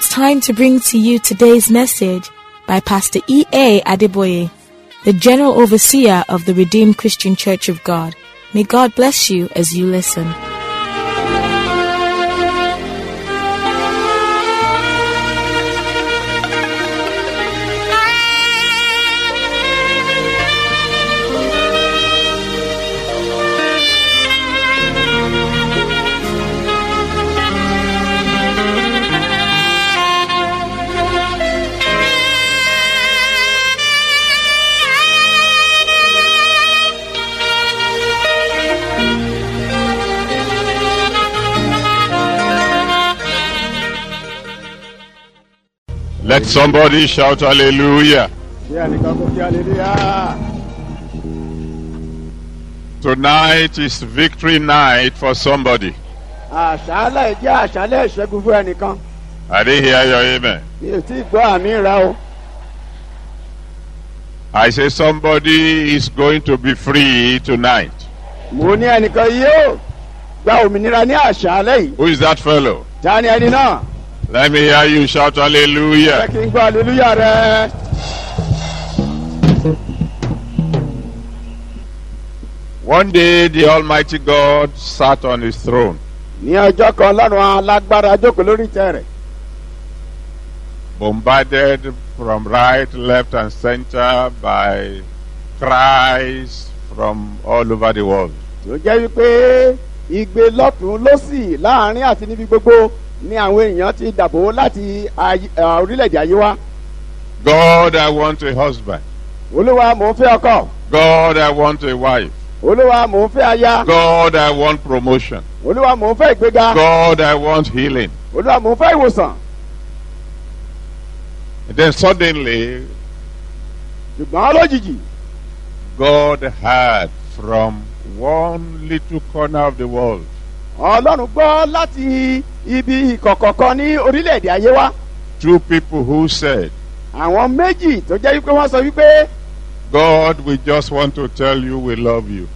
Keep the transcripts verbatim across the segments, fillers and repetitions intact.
it's time to bring to you today's message by Pastor E A Adeboye, the General Overseer of the Redeemed Christian Church of God. May God bless you as you listen. Let somebody shout hallelujah. Tonight is victory night for somebody. I didn't hear your amen. I say somebody is going to be free tonight. Who is that fellow? Let me hear you shout hallelujah. One day the Almighty God sat on his throne. Bombarded from right, left and center by cries from all over the world. God, I want a husband. God, I want a wife. God, I want promotion. God, I want healing. And then suddenly, God heard from one little corner of the world. Two people who said, God, we just want to tell you we love you.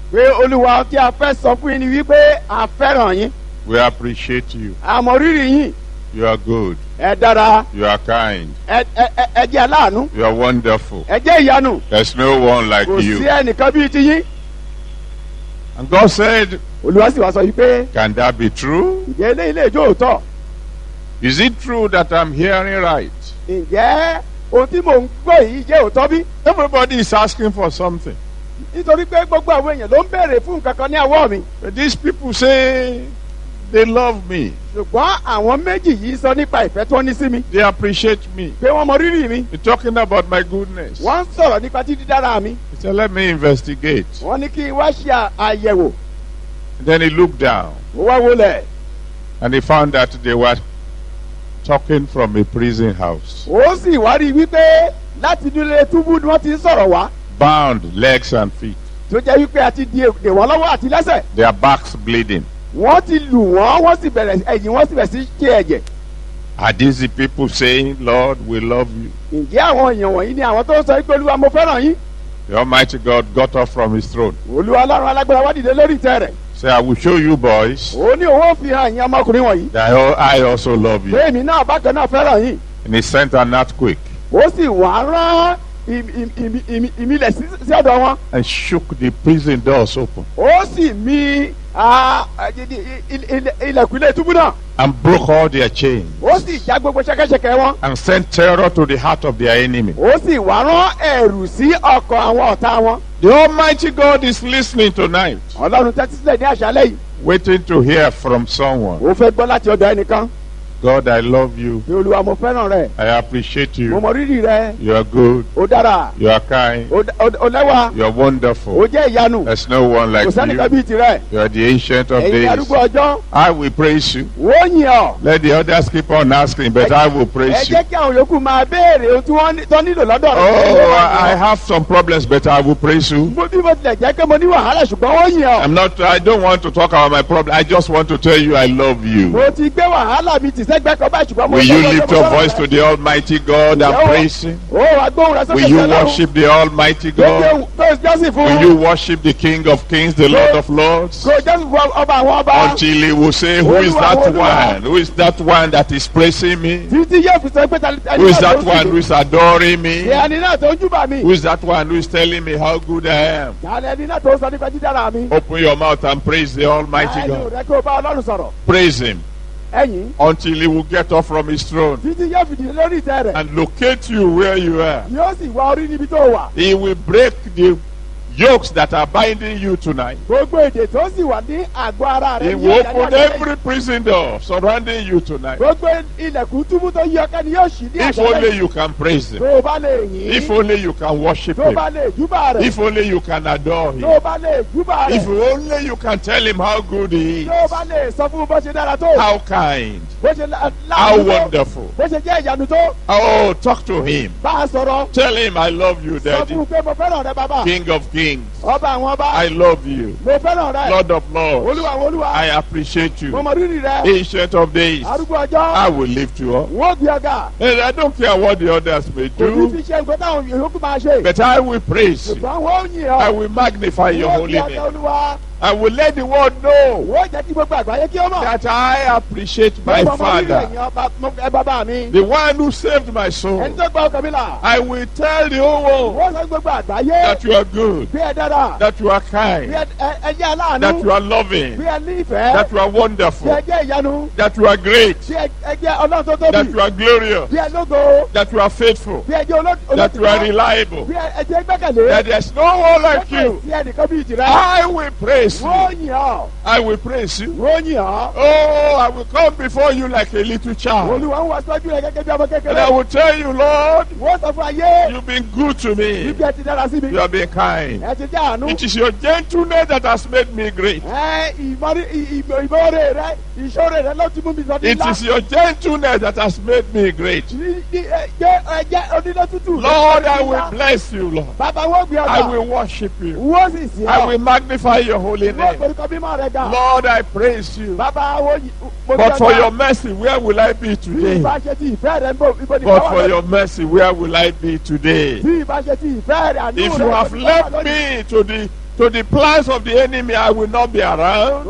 We appreciate you. You are good. You are kind. You are wonderful. There's no one like you. And God said, can that be true? Is it true that I'm hearing right? Everybody is asking for something. But these people say they love me. They appreciate me. They're talking about my goodness. He said, let me investigate. And then he looked down. And he found that they were talking from a prison house. Bound legs and feet. Their backs bleeding. Are these the people saying, Lord, we love you? The Almighty God got up from his throne. Say, I will show you boys that I also love you. And he sent an earthquake and shook the prison doors open and broke all their chains and sent terror to the heart of their enemy. The Almighty God is listening tonight, waiting to hear from someone. God, I love you. I appreciate you. You are good. You are kind. You are wonderful. There's no one like you. You are the Ancient of Days. I will praise you. Let the others keep on asking, but I will praise you. Oh, I have some problems, but I will praise you. I'm not, I don't want to talk about my problem. I just want to tell you I love you. Will you lift your voice to the Almighty God and praise Him? Will you worship the Almighty God? Will you worship the King of Kings, the Lord of Lords? Until He will say, who is that one? Who is that one that is praising me? Who is that one who is adoring me? Who is that one who is telling me how good I am? Open your mouth and praise the Almighty God. Praise Him until He will get off from His throne and locate you where you are. He will break the yokes that are binding you tonight. He will open every prison door surrounding you tonight. If only you can praise Him. If only you can worship Him. If only you can adore Him. If only you can tell Him how good He is. How kind. How wonderful. Oh, talk to Him. Tell Him, I love you, Daddy. King of Kings. I love you. Lord of Lords, I appreciate you. Ancient of Days, I will lift you up. And I don't care what the others may do, but I will praise you. I will magnify your holy name. I will let the world know that I appreciate my Father, the one who saved my soul. I will tell the whole world that you are good, that you are kind, that you are loving, that you are wonderful, that you are great, that you are glorious, that you are faithful, that you are reliable, that there is no one like you. I will praise you. I will praise you. Oh, I will come before you like a little child. And I will tell you, Lord, you've been good to me. You have been kind. It is your gentleness that has made me great. It is your gentleness that has made me great. Lord, I will bless you, Lord. I will worship you. I will magnify your holy name. Lord, I praise you. But for your mercy, where will I be today? But for your mercy, where will I be today? If you have left me to the to the plans of the enemy, I will not be around.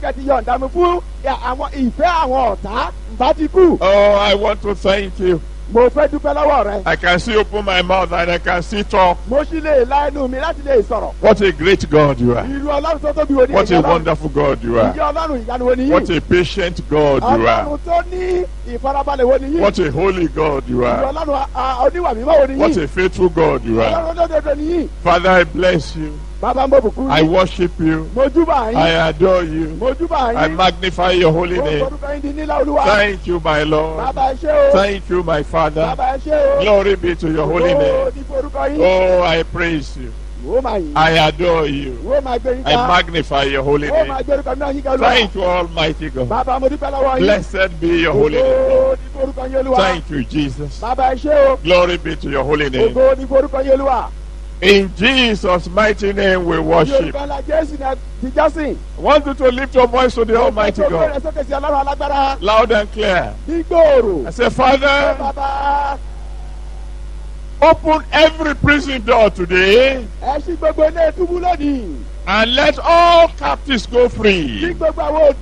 Oh, I want to thank you. I can see open my mouth and I can see talk. What a great God you are. What a wonderful God you are. What a patient God you are. What a holy God you are. What a faithful God you are. Father, I bless you. I worship you. I adore you. I magnify your holy name. Thank you, my Lord. Thank you, my Father. Glory be to your holy name. Oh, I praise you. I adore you. I magnify your holy name. Thank you, Almighty God. Blessed be your holy name. Thank you, Jesus. Glory be to your holy name. In Jesus' mighty name we worship. I want you to lift your voice to the Almighty God. Loud and clear. I say, Father, open every prison door today. And let all captives go free. Open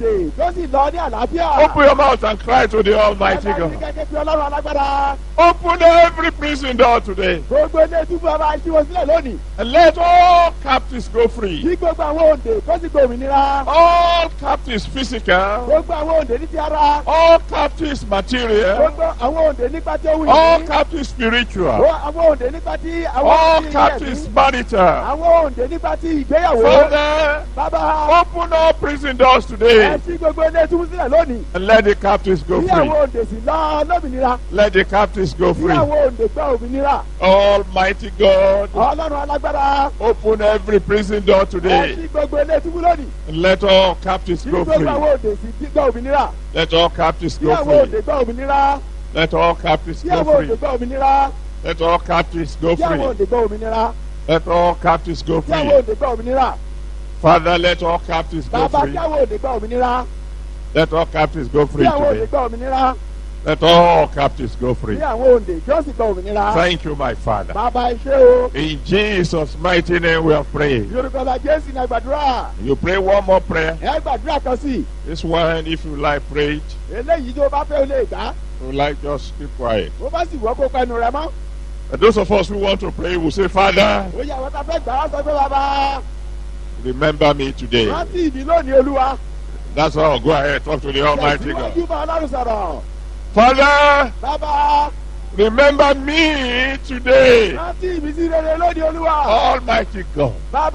your mouth and cry to the Almighty God. Open every prison door today. And let all captives go free. All captives physical. All captives material. All captives spiritual. All captives marital. Father, open all prison doors today and let the captives go free. Let the captives go free. Almighty God, open every prison door today and let all captives go free. Let all captives go free. Let all captives go free. Let all captives go free. Let all captives go free. Father, let all captives go free. Let all captives go free today. Let all captives go free. Thank you, my Father. In Jesus' mighty name we have prayed. You pray one more prayer. This one, if you like, pray it. If you like, just keep quiet. And those of us who want to pray will say, Father, remember me today. That's all. Go ahead, talk to the Almighty God. Father, Baba, remember me today. Almighty God,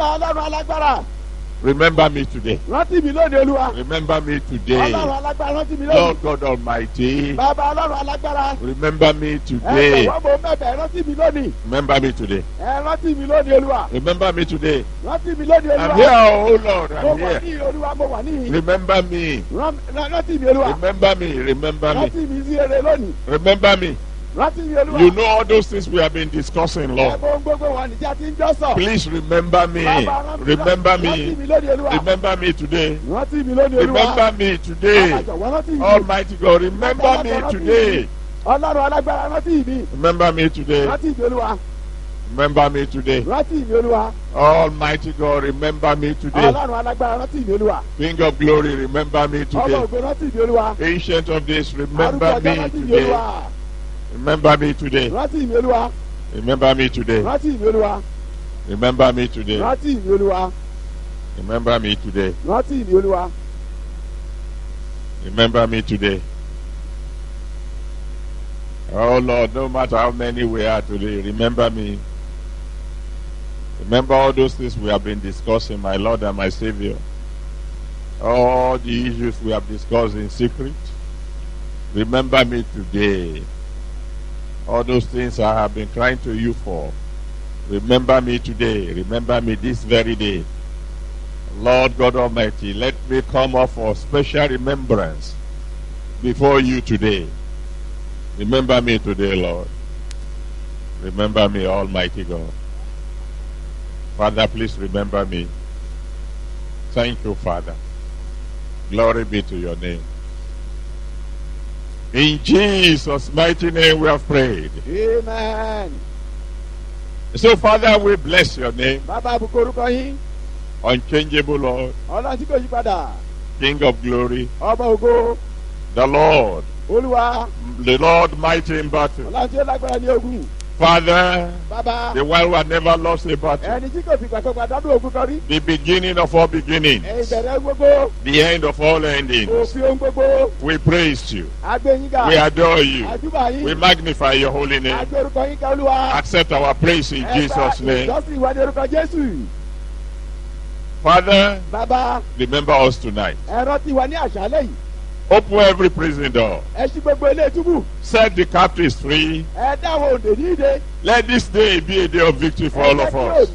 remember me today. Remember me today. Lord God Almighty, remember me today. Remember me today. Remember me today. I'm here, oh Lord, I'm here. Remember me. Remember me. Remember me. Remember me. You know all those things we have been discussing, Lord. Please remember me. Remember me. Remember me today. Remember me today. Almighty God, remember me today. Remember me today. Remember me today. Almighty God, remember me today. King of glory, remember me today. Ancient of days, remember me today. Remember me today. Remember me today. Remember me today. Remember me today. Remember me today. Oh Lord, no matter how many we are today, remember me. Remember all those things we have been discussing, my Lord and my Savior. All the issues we have discussed in secret. Remember me today. All those things I have been crying to you for. Remember me today. Remember me this very day. Lord God Almighty, let me come up for special remembrance before you today. Remember me today, Lord. Remember me, Almighty God. Father, please remember me. Thank you, Father. Glory be to your name. In Jesus' mighty name we have prayed. Amen. So, Father, we bless your name. Unchangeable Lord. King of glory. The Lord. The Lord mighty in battle. Father, Baba, the one who had never lost a battle, the beginning of all beginnings, the end of all endings. We praise you. We adore you. We magnify your holy name. Accept our praise in Jesus' name. Father, Baba, remember us tonight. Open every prison door. Set the captives free. Let this day be a day of victory for all of us.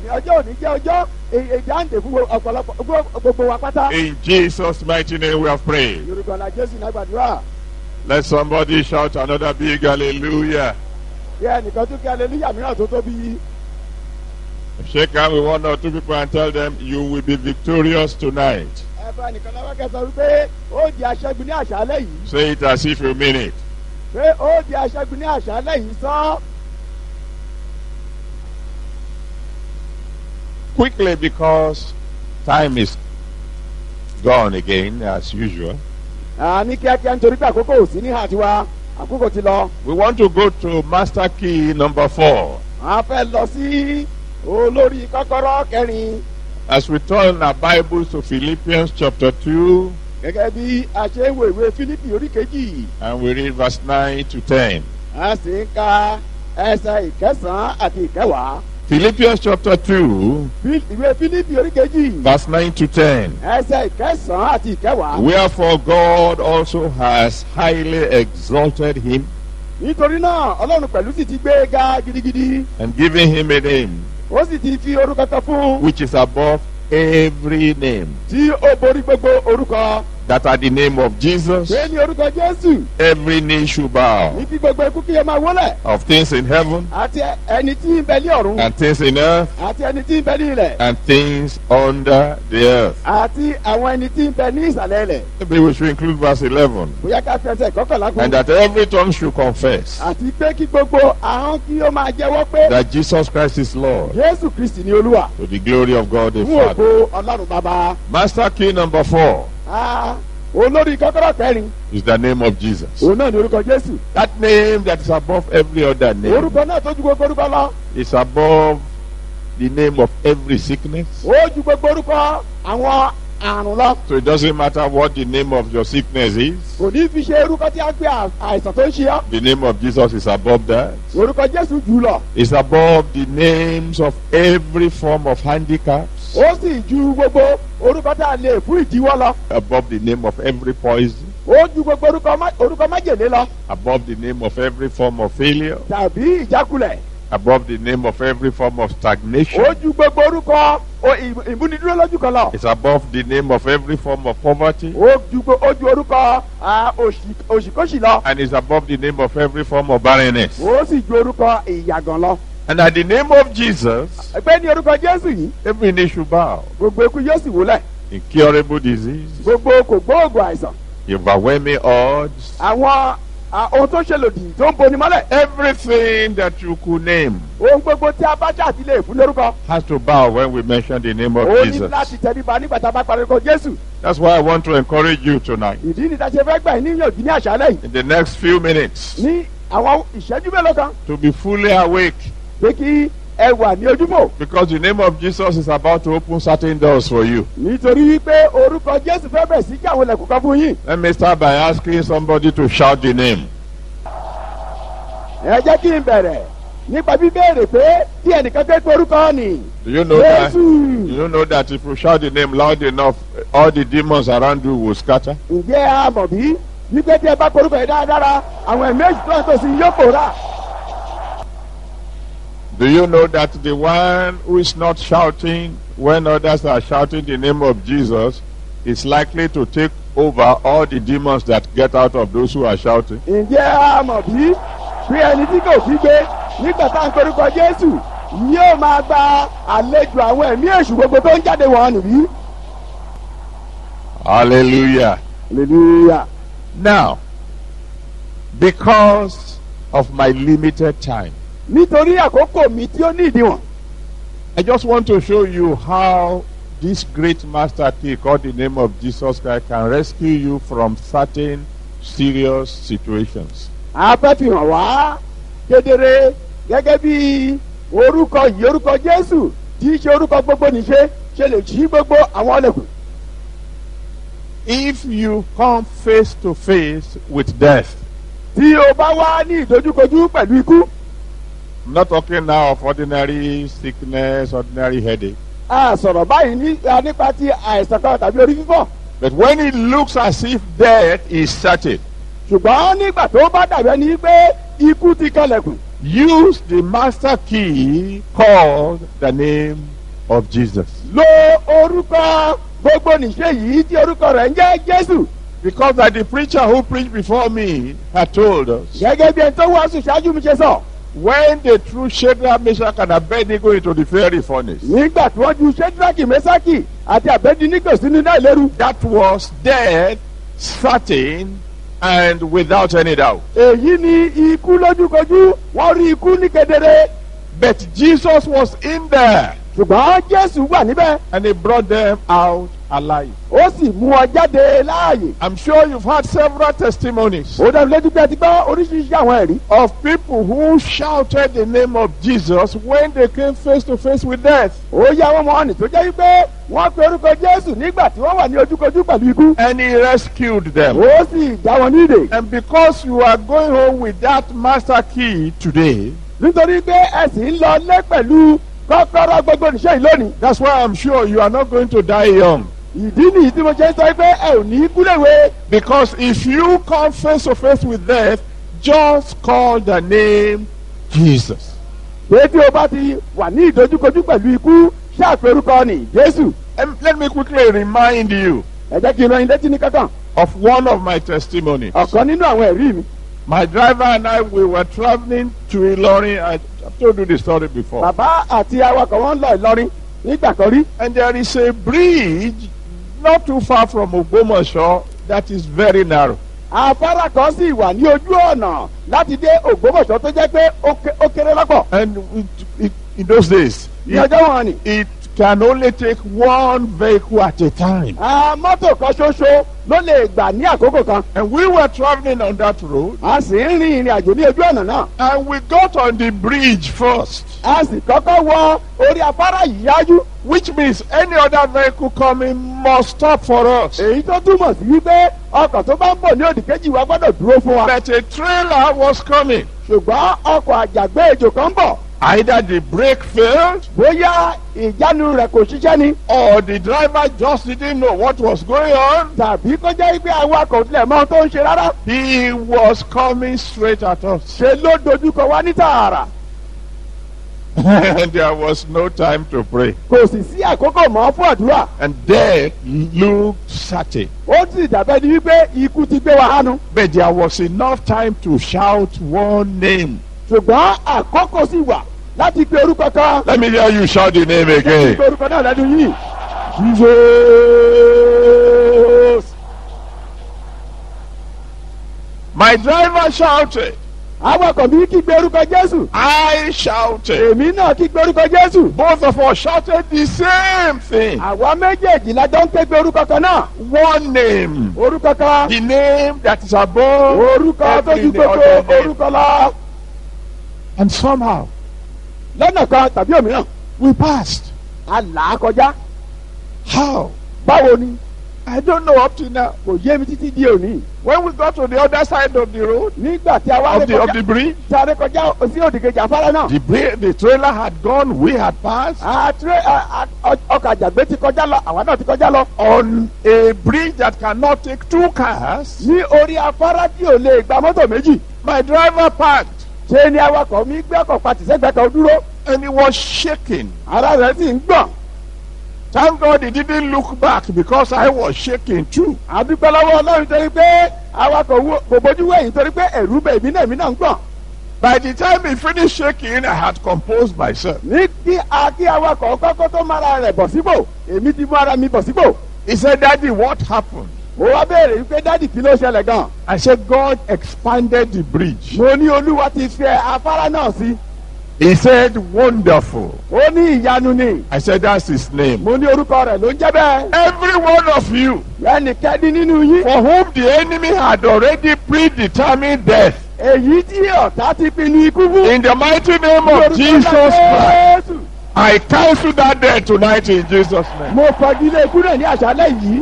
In Jesus' mighty name we have prayed. Let somebody shout another big hallelujah. Shake hands with one or two people and tell them you will be victorious tonight. Say it as if you mean it. Quickly, because time is gone again as usual. We want to go to master key number four. As we turn our Bibles to Philippians chapter two, and we read verse nine to ten. Philippians chapter two, verse nine to ten. Wherefore God also has highly exalted him and given him a name which is above every name, That at the name of Jesus, Pé ní orúkọ Jésù. Every knee should bow. Ní kí gbogbo ikú kí ẹ máa wólẹ̀. Of things in heaven. Àti ẹni tí ń bẹ ní ọ̀run. And things in earth. Àti ẹni tí ń bẹ ní ilẹ̀. And things under the earth. Àti àwọn ẹni tí ń bẹ ní ìsàlẹ̀ ilẹ̀. Maybe we should include verse eleven. Bóyá ká fẹsẹ̀ kọ́kànlá kún. And that every tongue should confess. Àti pé kí gbogbo ahọ́n kí ó máa jẹ́wọ́ pé. That Jesus Christ is Lord. Jésù Kristi ni Olúwa. To the glory of God the Fún Father. ògo Ọlọ́run Bàbá. Master key number four. Ah, olórí kọ́kọ́rọ́ kẹrin. Is the name of Jesus. Òun náà ni orúkọ Jésù. That name that is above every other name. Orúkọ náà tó ju gbogbo orúkọ lọ. Is above the name of every sickness. Ó ju gbogbo orúkọ àwọn àrùn lọ. So it doesn't matter what the name of your sickness is. Kò ní fi ṣe orúkọ tí a gbé àìsàn tó ń ṣe ọ́. The name of Jesus is above that. Orúkọ Jésù jù lọ. It's above the names of every form of handicaps. Ó sì ju gbogbo orúkọ tí a lè fún ìdíwọ́ lọ. Above the name of every poison. Ó ju gbogbo orúkọ májèlé lọ. Above the name of every form of failure. Tàbí ìjákulẹ̀. Above the name of every form of stagnation. Ó ju gbogbo orúkọ ìmúnidúró lójú kan lọ. It's above the name of every form of poverty. Ó ju ó ju orúkọ òṣìkóṣì lọ. And it's above the name of every form of barrenness. Ó sì ju orúkọ ìyàgàn lọ. And at the name of Jesus, ẹgbẹ́ ní orúkọ Jésù yìí. every knee should bow. Gbogbo ikú yóò sì wólẹ̀. Incurable disease. Gbogbo kò gbóògùn àìsàn. Overwhelming odds. Àwọn ohun tó ṣe lòdì tó ń boni mọ́lẹ̀. Everything that you could name. Ohun gbogbo tí a bá ṣàtìlẹ̀ fún lórúkọ. Has to bow when we mention the name of ó Jesus. Ó ní láti tẹríba nígbà tá a bá parí orúkọ Jésù. That's why I want to encourage you tonight. Ìdí ni ta ṣe fẹ́ gbà ní ìyànjú ní àṣálẹ̀ yìí. In the next few minutes. Ní àwọn ìṣẹ́jú mélòó kan. To be fully awake. Pé kí ẹ wà ní ojúbọ. Because the name of Jesus is about to open certain doors for you. Nítorí wípé orúkọ Jésù fẹ́ bẹ̀ sí kí àwọn ilẹ̀kùn kan fún yín. Let me start by asking somebody to shout the name. Ẹ jẹ́ kí n bẹ̀rẹ̀ nípa bíbéèrè pé kí ẹnìkan fẹ́ pé orúkọ ni. Do you know that? Do you know that if you shout the name loud enough, all the demons around you will scatter? Ǹjẹ́ a mọ̀ bí wípé tí ẹ bá porúkọ yìí dáradára àwọn ẹ̀mí èṣù tó ń tòsí yóò pòórá? Do you know that the one who is not shouting when others are shouting the name of Jesus is likely to take over all the demons that get out of those who are shouting? Ǹjẹ́ a mọ̀ bí bí ẹni tí kò fi gbé nígbà tá à ń porúkọ Jésù yóò máa gba àlejò àwọn ẹ̀mí èṣù gbogbo tó ń jáde wọ̀n nìbí? Hallelujah. Hallelujah. Now, because of my limited time, nítorí àkókò mi tí ó ní ìdíwọ̀n. I just want to show you how this great master key called the name of Jesus Christ can rescue you from certain serious situations. A fẹ́ fi hàn wá kedere gẹ́gẹ́ bí orúkọ yìí orúkọ Jésù tí í ṣe orúkọ gbogbo níṣe ṣe lè ṣí gbogbo àwọn ọlẹ́kùn. If you come face to face with death. Tí o bá wá ní ìdojúkojú pẹ̀lú ikú. I'm not talking now of ordinary sickness, ordinary headache. A sọ̀rọ̀ báyìí ní nípa ti àìsàn kan tàbí orí fífọ́. But when it looks as if death is certain. Ṣùgbọ́n nígbà tó bá dàbí ẹni pé ikú ti kanlẹ̀kùn. Use the master key called the name of Jesus. Lo orúkọ gbogbo nìṣe yìí tí orúkọ rẹ̀ ń jẹ́ Jésù. Because like the preacher who preached before me had told us. Gẹ́gẹ́ bí ẹni tó wàásù ṣáájú mi ṣe sọ. When they threw Shadrach, Meshach, and Abednego into the fiery furnace. Nígbà tí wọ́n ju Shadrach, Meshach àti Abednego sínú iná ìléru. That was death, certain, and without any doubt. Èyí ni ikú lójúkojú, wọ́n rí ikú ní kedere. But Jesus was in there. Ṣùgbọ́n Jésù wà níbẹ̀. And he brought them out alive. Ó sì mú ọ jáde láàyè. I'm sure you've had several testimonies. Ó dàbí lójú pé ẹ ti gbọ́ oríṣiríṣi àwọn ẹ̀rí. Of people who shouted the name of Jesus when they came face to face with death. Ó yá wọn mọ ọ̀nì tó jẹ́ wípé wọ́n pe orúkọ Jésù nígbà tí wọ́n wà ní ojúkojú pẹ̀lú ikú. And he rescued them. Ó sì dá wọn ní ìdè. And because you are going home with that master key today. Nítorí pé ẹ sì ń lọ lé pẹ̀lú kọ́kọ́rọ́ gbogbo níṣẹ́ yìí lónìí. That's why I'm sure you are not going to die young. Ìdí nìyí tí mo ṣe ń sọ pé ẹ ò ní kú léwe. Because if you come face to face with death, just call the name Jesus. Pé tí o bá ti wà ní ìdojúkojú pẹ̀lú ikú ṣàpè orúkọ ni Jésù. And let me quickly remind you. Ẹ jẹ́ kí n rán yín létí ní kankan. of one of my testimonies. ọ̀kan nínú àwọn ẹ̀rí mi. My driver and I, we were traveling to Ilorin. I, I've told you the story before. bàbá àti awakọ̀ wọn lọ Ìlọrin nígbà kan rí. And there is a bridge not too far from Ògbómọ̀ṣọ́ that is very narrow. afárá kan sì wà ní ojú ọ̀nà láti dé Ògbómọ̀ṣọ́ tó jẹ́ pé ó kéré lọ́pọ̀. And it, it, in those days, ní ọjọ́ wọn ni. it can only take one vehicle at a time. mọ́tò kan ṣoṣo ló lè gbà ní àkókò kan. And we were traveling on that road. a sì ń rin ìrìn àjò ní ojú ọ̀nà náà. And we got on the bridge first. a sì kọ́kọ́ wọ orí afárá yìí yájú. Which means any other vehicle coming must stop for us. èyí tó túmọ̀ sí wípé ọkọ̀ tó bá ń bọ̀ ní òdì kejì wa gbọ́dọ̀ dúró fún wa. But a trailer was coming. ṣùgbọ́n ọkọ̀ àjàgbé ejò kan ń bọ̀. Either the brake failed. bóyá ìjánu rẹ̀ kò ṣiṣẹ́ ni. Or the driver just didn't know what was going on. tàbí kó jẹ́ pé awakọ̀ tilẹ̀ mọ́ tó ń ṣe rárá. He was coming straight at us. ṣe ló dojúkọ wá ní tààrà. And there was no time to pray. kò sì sí àkókò mọ́ fún àdúrà. And death looked certain. ó sì dàbẹ́ ni wípé ikú ti gbé wa hánu. But there was enough time to shout one name. ṣùgbọ́n àkókò sì wà láti pe orúkọ kan. Let me hear you shout the name again. láti pe orúkọ náà lẹ́nu yìí. Jesus. My driver shouted. awakọ̀ mi kígbe orúkọ Jésù. I shouted. èmi náà kígbe orúkọ Jésù. Both of us shouted the same thing. àwa méjèèjì la jọ ń kígbe orúkọ kan náà. One name. orúkọ kan. The name that is above orúkọ tó ju every gbogbo other name. orúkọ lọ. And somehow lọ́nà kan tàbí òmíràn. we passed. a là á kọjá. How? báwo ni. I don't know up to now. kò yé mi títí di òní. When we got to the other side of the road, nígbà tí a wá of ré the, of kọjá the bridge, tí a ré kọjá sí òdìkejì afárá náà. the, bra- the trailer had gone, we had passed. a tiré ọkọ̀ àjàgbé ti kọjá lọ àwa náà ti kọjá lọ. On a bridge that cannot take two cars, ní orí afárá tí ò lè gba mọ́tò méjì. my driver parked ṣé ni awakọ̀ mi gbé ọkọ̀ pàtì sẹ́gbẹ̀ẹ́ kan dúró. and he was shaking. ara rẹ̀ sì ń gbọ̀n. Thank God he didn't look back because I was shaking too. àdúpẹ́ lọ́wọ́ Ọlọ́run torí pé awakọ̀ wo- kò bójú wẹ̀yìn torí pé ẹ̀rù bẹ̀ mí náà mí náà ń gbọ̀n. By the time he finished shaking, I had composed myself. ní kí a kí awakọ̀ kọ́kọ́ tó mára rẹ̀ bọ̀ síbò èmi ti mú ara mi bọ̀ síbò. He said, Daddy, what happened? mo wá béèrè wípé dádì kí ló ṣẹlẹ̀ gan. I said, God expanded the bridge. mo ní Olúwa ti fẹ́ afárá náà sí. He said, wonderful. ó ní ìyanu ni. I said, that's his name. mo ní orúkọ rẹ̀ ló ń jẹ́ bẹ́ẹ̀. Every one of you ẹnikẹ́ni nínú yín. for whom the enemy had already predetermined death, èyí tí ọ̀tá ti pinnu ikú fún. in the mighty name Ní of orúkọ Jesus Christ, Jésù. I cancel that death tonight in Jesus' name. mo fagilé ikú náà ní àṣálẹ́ yìí.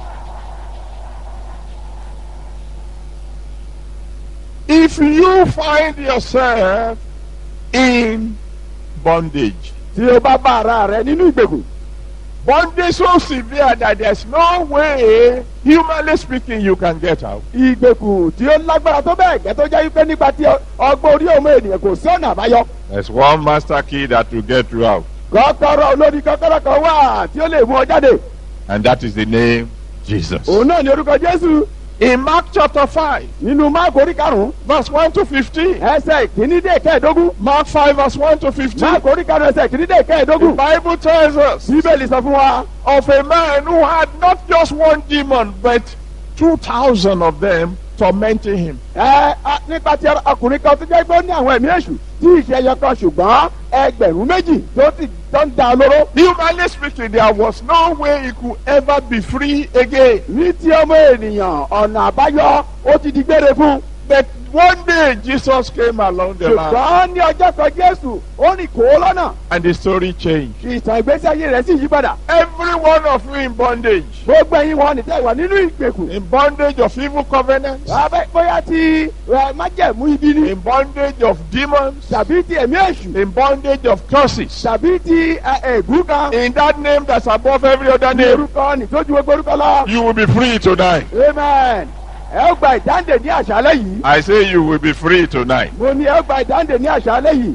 If you find yourself in bondage, tí o bá bá ara rẹ nínú ìgbèkùn. bondage so severe that there's no way, humanly speaking, you can get out. ìgbèkùn tí ó lágbára tó bẹ́ẹ̀ gẹ́ tó jẹ́ wípé nípa tí ọgbọ́n orí ọmọ ènìyàn kò sí ọ̀nà àbáyọ. There's one master key that will get you out, kọ́kọ́rọ́ olórí kọ́kọ́rọ́ kan wà tí ó lè mú ọ jáde. and that is the name Jesus. òun náà ní orúkọ Jésù. In Mark chapter five, nínú Máàkù orí karùn-ún. verse one to fifteen, ẹsẹ̀ ìkíní dé kẹ́ẹ̀dógún. Mark five, verse one to fifteen, Máàkù orí karùn-ún ẹsẹ̀ ìkíní dé the kẹ́ẹ̀dógún. Bible tells us bíbélì sọ fún wa. of a man who had not just one demon, but two thousand of them tormenting him. ẹ ẹ nípa ti ọkùnrin kan tó jẹ́ pé ó ní àwọn ẹ̀mí èṣù tí ìṣẹ̀yọ kan ṣùgbọ́n ẹgbẹ̀rún méjì tó ti tó ń da olóró. Humanly speaking, there was no way he could ever be free again. ní ti ọmọ ènìyàn ọ̀nà àbáyọ ó ti di gbére fún. But one day Jesus came along the line, ṣùgbọ́n ní ọjọ́ kan Jésù ó rìn kó lọ́nà. and the story changed. ìtàn ìgbésí ayé rẹ̀ sì yí padà. Every one of you in bondage, gbogbo ẹ̀yin wọn nìtẹ́ ìwà nínú ìgbèkùn. in bondage of evil covenants, Abẹ́ bóyá ti ẹ, májẹ̀mú ibi ni. in bondage of demons, tàbí ti ẹ̀mí èṣù. in bondage of curses, tàbí ti ẹ, ègún kan. in that name that's above every other ní name, orúkọ nìtójú gbogbo orúkọ lọ. you will be free tonight. amen. ẹ ó gba ìdáǹdè ní àṣálẹ́ yìí. I say you will be free tonight. mo ní ẹ ó gba ìdáǹdè ní àṣálẹ́ yìí.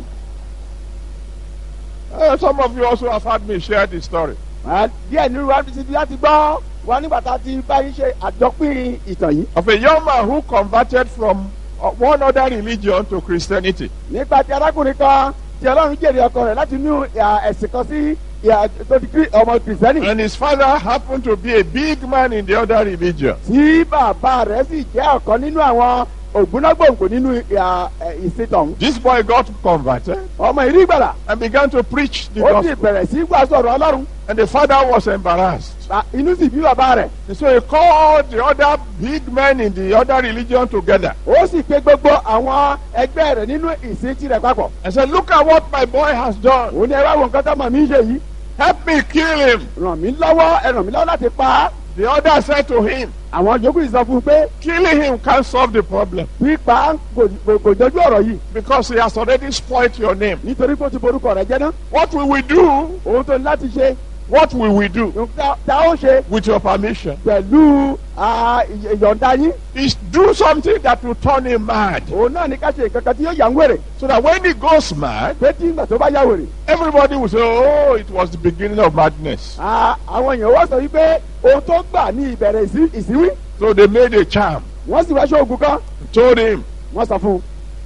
Uh, some of you also have heard me share this story. À, díẹ̀ nínú wa ti di láti gbọ́. wá nígbà tá a ti báyìí ṣe àjọpín ìtàn yìí. Of a young man who converted from one other religion to Christianity. Nípa ti arákùnrin kan tí Ọlọ́run jèrè ọkọ rẹ̀ láti inú ẹ̀sìn kan sí tó di ọmọ kìrìsìtẹ́nì. And his father happened to be a big man in the other religion. Tí bàbá rẹ̀ sì jẹ́ ọ̀kan nínú àwọn ògbónágbòǹgbò nínú ìsìtàn. This boy got converted. Ọmọ ìrí ìgbàlà. And began to preach the gospel. Ó sì bẹ̀rẹ̀ sí wàásù ọ̀rọ̀ Ọlọ́run. And the father was embarrassed. Inú sì bí bàbá rẹ̀. So he called the other big men in the other religion together. Ó sì pè gbogbo àwọn ẹgbẹ́ rẹ̀ nínú ìsìn tirẹ̀ papọ̀. And said, look at what my boy has done. Ó ní ẹ wá wo nǹkan tó mọ̀ mí ṣe yìí. Help me kill him. Ràn mí lọ́wọ́ ẹ ràn mí lọ́wọ́ láti pa á. The other said to him, àwọn yòókù sọ fún un pé. killing him can't solve the problem. pípa kò jọjú ọ̀rọ̀ yìí. because he has already spoilt your name. nítorí pé ó ti borúkọ rẹ̀ jẹ́ náà. what will we do? ohun tó ní láti ṣe. what will we do? ta ó ṣe. with your permission. pẹ̀lú ìyọ̀ǹda yín. is do something that will turn him mad. òun náà ní ká ṣe nǹkan kan tí yóò yà ń wèrè. so that when he goes mad. pé tí ìgbà tó bá yà wèrè. everybody will say, oh, it was the beginning of madness. àwọn èèyàn wá sọ wípé ohun tó gbà ní ìbẹ̀rẹ̀ ìsíwí. so they made a charm. wọ́n sì wá ṣe oògùn kan. told him. wọ́n sọ fún un.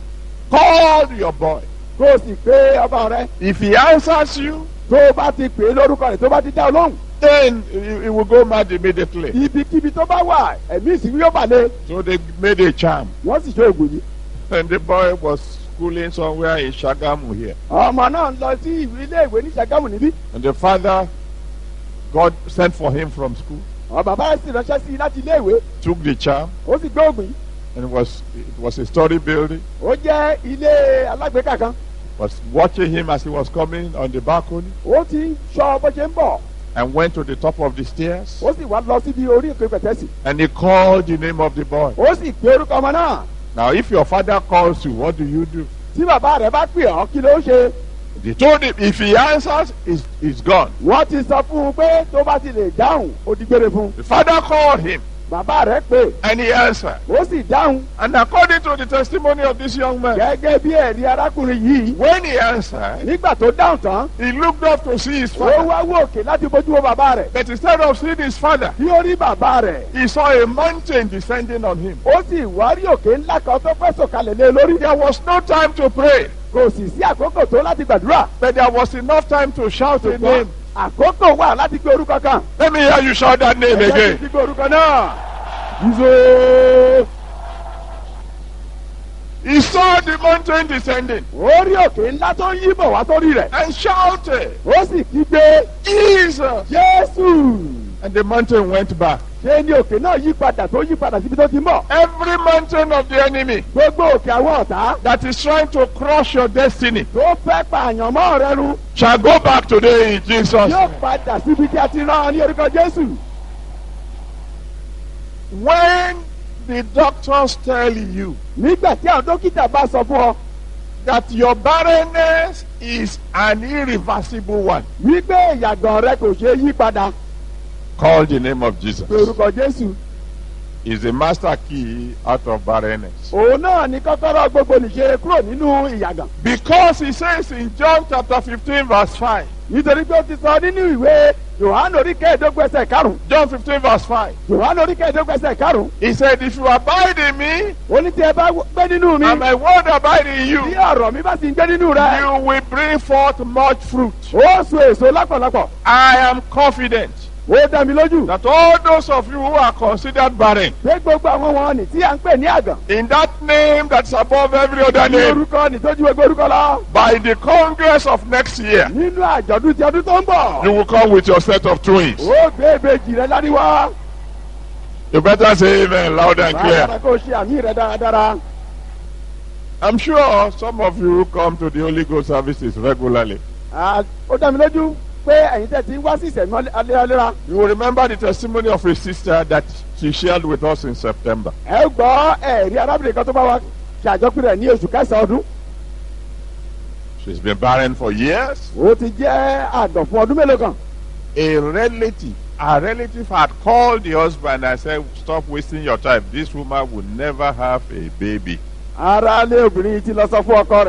call your boy. kó o sì pé ọba rẹ. if he answers you. tó o bá ti pè é lórúkọ rẹ̀ tó bá ti dá ọ lóhùn. then he, he will go mad immediately. ibikíbi tó bá wà ẹ̀mí ìsìnkú yóò balẹ̀. so they made a charm. wọ́n sì ṣe oògùn yìí. and the boy was schooling somewhere in Shagamu here. ọmọ náà lọ sí ilé ìwé ní Ṣàgámù níbí. and the father God sent for him from school. ọ bàbá rẹ̀ sì ránṣẹ́ sí i láti ilé ìwé. took the charm. ó sì gbé oògùn yìí. and it was it was a story building. ó jẹ́ ilé alágbèéká kan. was watching him as he was coming on the balcony. ó ti ń ṣọ́ bó ṣe ń bọ̀. and went to the top of the stairs. ó sì wá lọ síbi orí ìpè pẹ̀tẹ́sì. and he called the name of the boy. ó sì pè orúkọ ọmọ náà. now if your father calls you, what do you do? tí bàbá rẹ̀ bá pè ọ́ kí ló ṣe. they told him if he answers he's, he's gone. wọ́n ti sọ fún un pé tó bá ti lè dáhùn ó di gbére fún un. the father called him. bàbá rẹ̀ pè. and he answered. ó sì dáhùn. and according to the testimony of this young man. gẹ́gẹ́ bí ẹ̀rí arákùnrin yìí. when he answered. nígbà tó dáhùn tán. he looked up to see his father. ó wá wò òkè láti bójú wo bàbá rẹ̀. but instead of seeing his father. bí ó rí bàbá rẹ̀. he saw a mountain descending on him. ó sì wá rí òkè ńlá kan tó fẹ́ sọ̀kalẹ̀ lé lórí. there was no time to pray. kò sì sí àkókò tó láti gbàdúrà. but there was enough time to shout a name. àkókò wà láti gbé orúkọ kan. let me hear you shout that name ẹ again. jẹ́ kí n gbé orúkọ náà. Jesus. He saw the mountain descending. ó rí òkè ńlá tó ń yí bọ̀ wá sórí rẹ̀. and shouted. ó sì kígbe. Jesus. Jésù. and the mountain went back. ṣé ni òkè náà yí padà tó yí padà síbi tó ti ń bọ̀. every mountain of the enemy. gbogbo òkè àwọn ọ̀tá. that is trying to crush your destiny. tó fẹ́ pa àyànmọ́ rẹ run. shall go back today in Jesus. yóò padà síbi tí a ti rán ní orúkọ Jésù. when the doctors tell you. nígbà tí àwọn dókítà bá sọ fún ọ. that your barrenness is an irreversible one. wípé ìyàgàn rẹ kò ṣeé yí padà. call the name of Jesus. orúkọ Jésù. is the master key out of barrenness. òun náà ni kọ́kọ́rọ́ gbogbo nìṣe kúrò nínú ìyàgàn. because he says in John chapter fifteen verse five. nítorí pé ó ti sọ nínú ìwé Yohanu orí kẹẹ̀ẹ́dógún ẹsẹ̀ karùn-ún. John fifteen verse five. Yohanu orí kẹẹ̀ẹ́dógún ẹsẹ̀ karùn-ún. he said if you abide in me. ó ní tí ẹ bá gbé nínú mi. and my word abide in you. bí ọ̀rọ̀ mi bá sì ń gbé nínú rẹ. you will bring forth much fruit. ó so èso lápọ̀lápọ̀. I am confident. ó dá mi lójú. that all those of you who are considered barren. pé gbogbo àwọn wọn ni tí à ń pè ní àgàn. in that name that's above every other ní name. orúkọ ní tójú gbogbo orúkọ lọ. by the congress of next year. nínú àjọ̀dún ti ọdún tó ń bọ̀. you will come with your set of twins. ó gbé ìbejì rẹ láríwá. you better say amen loud and clear. báyọ̀ kó ṣe àmì rẹ dáradára. I'm sure some of you come to the Holy Ghost services regularly. ó dá mi lójú pé ẹ̀yin tẹ̀ ti ń wá sí ìsẹ̀mí aléraléra. you will remember the testimony of a sister that she shared with us in September. ẹ gbọ́ ẹ̀rí arábìnrin kan tó bá wa ṣe àjọpín rẹ̀ ní oṣù kẹsàn-án ọdún. she's been barren for years. ó ti jẹ́ àgàn fún ọdún mélòó kan. a relative her relative had called the husband and said stop wasting your time, this woman will never have a baby. ara lé obìnrin ti lọ sọ fún ọkọ rẹ̀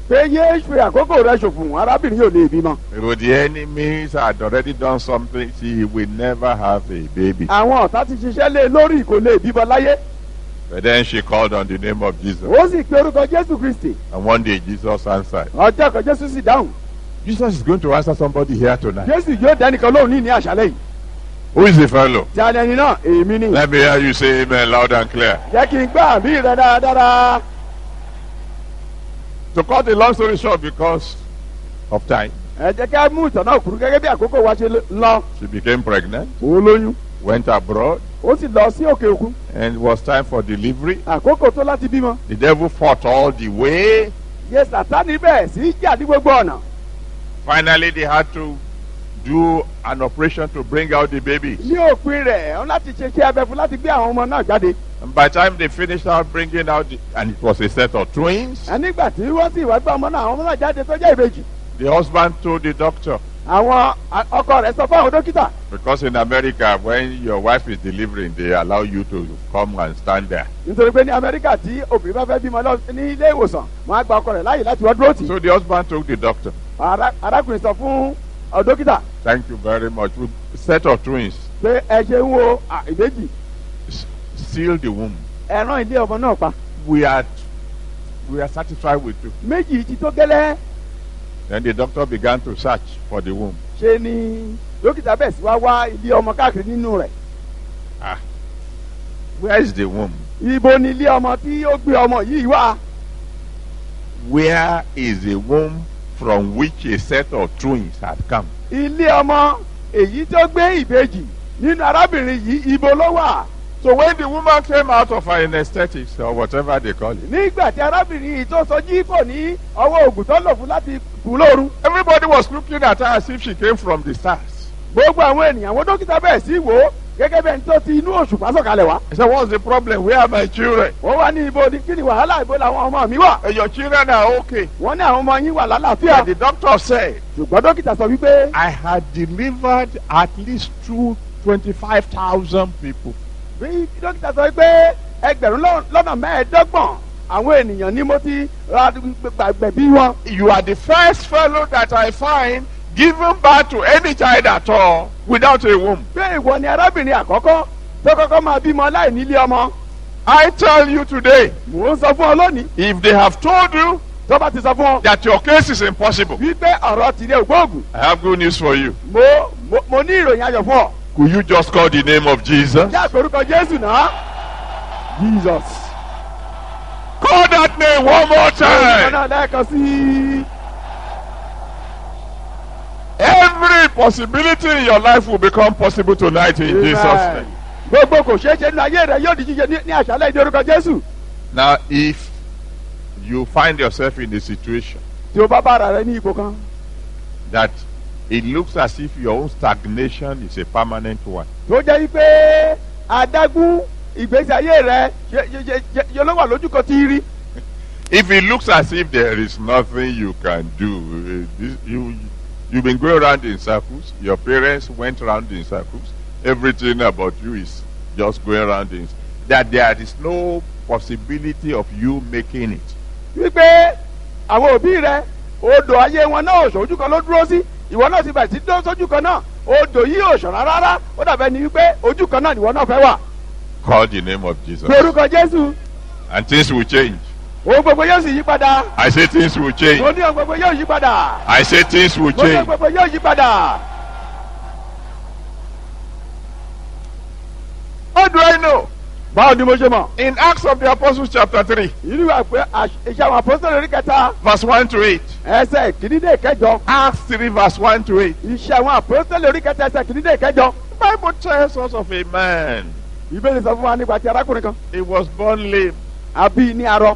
pé yé ṣe àkókò rẹ ṣòfò arábìnrin yóò lè bímọ. If the enemies had already done something, she will never have a baby. Àwọn ọ̀tá ti ṣiṣẹ́ lé lórí kò lè bímọ láyé. But then she called on the name of Jesus. Ó sì pe orúkọ Jésù Kristi. And one day Jesus answered. Ọjọ́ kan Jésù sì dáhùn. Jesus is going to answer somebody here tonight. Jésù yóò dẹ́nìkan lóhùn ní ní àṣálẹ́ yìí. Who is the fellow? Tí a ní ẹni náà, èmi ni. Let me hear you say amen loud and clear. Jẹ́ kí n gbọ́ àmì rẹ dáradára. To cut the long story short because of time. Ẹ jẹ́ ká mú ìtàn náà kúrú gẹ́gẹ́ bí àkókò wa ṣe lọ. She became pregnant. Ó lóyún. Went abroad. Ó sì lọ sí òkè òkun. And it was time for delivery. Àkókò tó láti bímọ. The devil fought all the way. Yé Sátánì bẹ́ẹ̀ sí jà ní gbogbo ọ̀nà. Finally they had to do an operation to bring out the baby. Ní òpin rẹ̀, wọ́n láti ṣe iṣẹ́ abẹ fún láti gbé àwọn ọmọ náà jáde. And by the time they finished out bringing out, the, and it was a set of twins. Ẹ nígbà tí wọ́n sì wá gbé ọmọ náà, àwọn ọmọ náà jáde tó jẹ́ ìbejì. The husband told the doctor. Àwọn ọkọ rẹ̀ sọ fún àwọn dókítà. Because in America, when your wife is delivering, they allow you to come and stand there. Nítorí pé ní Amẹ́ríkà tí obìnrin bá fẹ́ bímọ ní ilé ìwòsàn, wọ́n á gba ọkọ rẹ̀ láàyè láti wá dúró tì. So the husband told the doctor. Arákùnrin sọ fún dókítà. Thank you very much. We set of twins. Pé ẹ ṣe ń wo ìbejì. Seal the womb. Ẹ rán ilé ọmọ náà pa. We are we are satisfied with you. Méjì ti tó gẹ́lẹ́. Then the doctor began to search for the womb. Ṣé ni dókítà bẹ̀ sí wá wá ilé ọmọ káàkiri nínú rẹ̀. Ah, where is the womb? Ibo ni ilé ọmọ tí ó gbé ọmọ yìí wá. Where is the womb from which a set of twins had come? Ilé ọmọ èyí tó gbé ìbejì nínú arábìnrin yìí ibo ló wà. So when the woman came out of her anesthetics or whatever they call it. Nígbà tí arábìnrin yìí tó sọjí kò ní ọwọ́ ògùn tó lò fún láti kú lóru. Everybody was looking at her as if she came from the stars. Gbogbo àwọn ènìyàn àwọn dókítà bẹ̀rẹ̀ sí wò ó gẹ́gẹ́ bẹ́ẹ̀ ni tó ti inú òṣùpá sọ̀kalẹ̀ wá. I said, what's the problem? Where are my children? Wọ́n wá ní ibo ni kí ni wàhálà ibo làwọn ọmọ mi wà. Your children are okay. Wọ́n ní àwọn ọmọ yín wà lálàáfíà. The doctor said. Ṣùgbọ́n dókítà sọ wípé. I had delivered at least two twenty-five thousand people. Bí dókítà sọ pé ẹgbẹ̀rún lọ́nà mẹ́ẹ̀ẹ́dọ́gbọ̀n àwọn ènìyàn ni mo ti ra gbẹ̀bí wọn. You are the first fellow that I find giving birth to any child at all without a womb. Pé ìwọ ni arábìnrin àkọ́kọ́ tó kọ́kọ́ máa bímọ láì nílé ọmọ. I tell you today. Mò ń sọ fún ọ lónìí. If they have told you. Tó bá ti sọ fún ọ. That your case is impossible. Wípé ọ̀rọ̀ tìrẹ ògbóògùn. I have good news for you. Mo mo mo ní ìròyìn ayọ̀ fún ọ. Could you just call the name of Jesus? Jẹ́ àpérúkọ Jésù náà. Jesus. Call that name one more time. Ọ̀nà lẹ́ẹ̀kan sí. Every possibility in your life will become possible tonight in Amen. Jesus' name. Gbogbo kò ṣeé ṣe nínú ayé rẹ yóò di jíjẹ ní àṣálẹ́ ìdí orúkọ Jésù. Now if you find yourself in a situation. Tí o bá bá ara rẹ ní ipò kan. That it looks as if your own stagnation is a permanent one. Tó jẹ́ pé adágún ìgbésí ayé rẹ yóò ló wà lójú kan tí rí. If it looks as if there is nothing you can do, this, you you've been going around in circles. Your parents went around in circles. Everything about you is just going around in. That there is no possibility of you making it. Wípé àwọn òbí rẹ odò ayé wọn náà òṣòjú kan ló dúró sí. Ìwọ náà ti bẹ̀rẹ̀ sí dúró sójú kan náà odò yìí ò ṣọ̀rọ̀ rárá ó dàbẹ̀ ni wípé ojú kan náà ìwọ náà fẹ́ wà. Call the name of Jesus. Pe orúkọ Jésù. And things will change. Ohun gbogbo yóò sì yí padà. I say things will change. Mo ní ohun gbogbo yóò yí padà. I say things will Mo ní ohun change. gbogbo yóò yí padà. How do I know? Báwo ni mo ṣe mọ̀? In Acts of the Apostles chapter three. Ìlú wa pé iṣẹ́ àwọn apostoli orí kẹta. Verse one to eight. Ẹsẹ̀ kìíní dé ìkẹjọ. Acts three verse one to eight. Iṣẹ́ àwọn apostoli orí kẹta ẹsẹ̀ kìíní dé ìkẹjọ. The Bible tells us of a man. Ìbéèrè sọ fún wa nípa ti arákùnrin kan. He was born lame. Àbí ní arọ.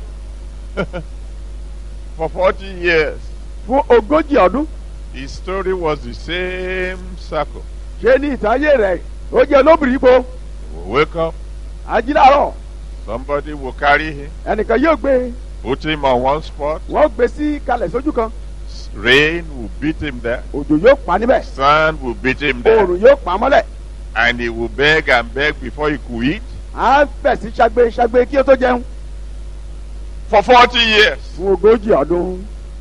For forty years. Fún ogójì ọdún. His story was the same circle. Ṣé ní ìtàyè rẹ̀ ó jẹ́ olóbìnrin ibo? He will wake up. Ajíláàrọ̀. Somebody will carry him. Ẹnìkan yóò gbé. Put him on one spot. Wọ́n gbé sí kalẹ̀ sójú kan. Rain will beat him there. Òjò yóò pa níbẹ̀. Sun will beat him there. Oòrùn yóò pa mọ́lẹ̀. And he will beg and beg before he could eat. À ń bẹ̀ sí ṣagbe ṣagbe kí ó tó jẹun. For forty years. Fún ogójì ọdún.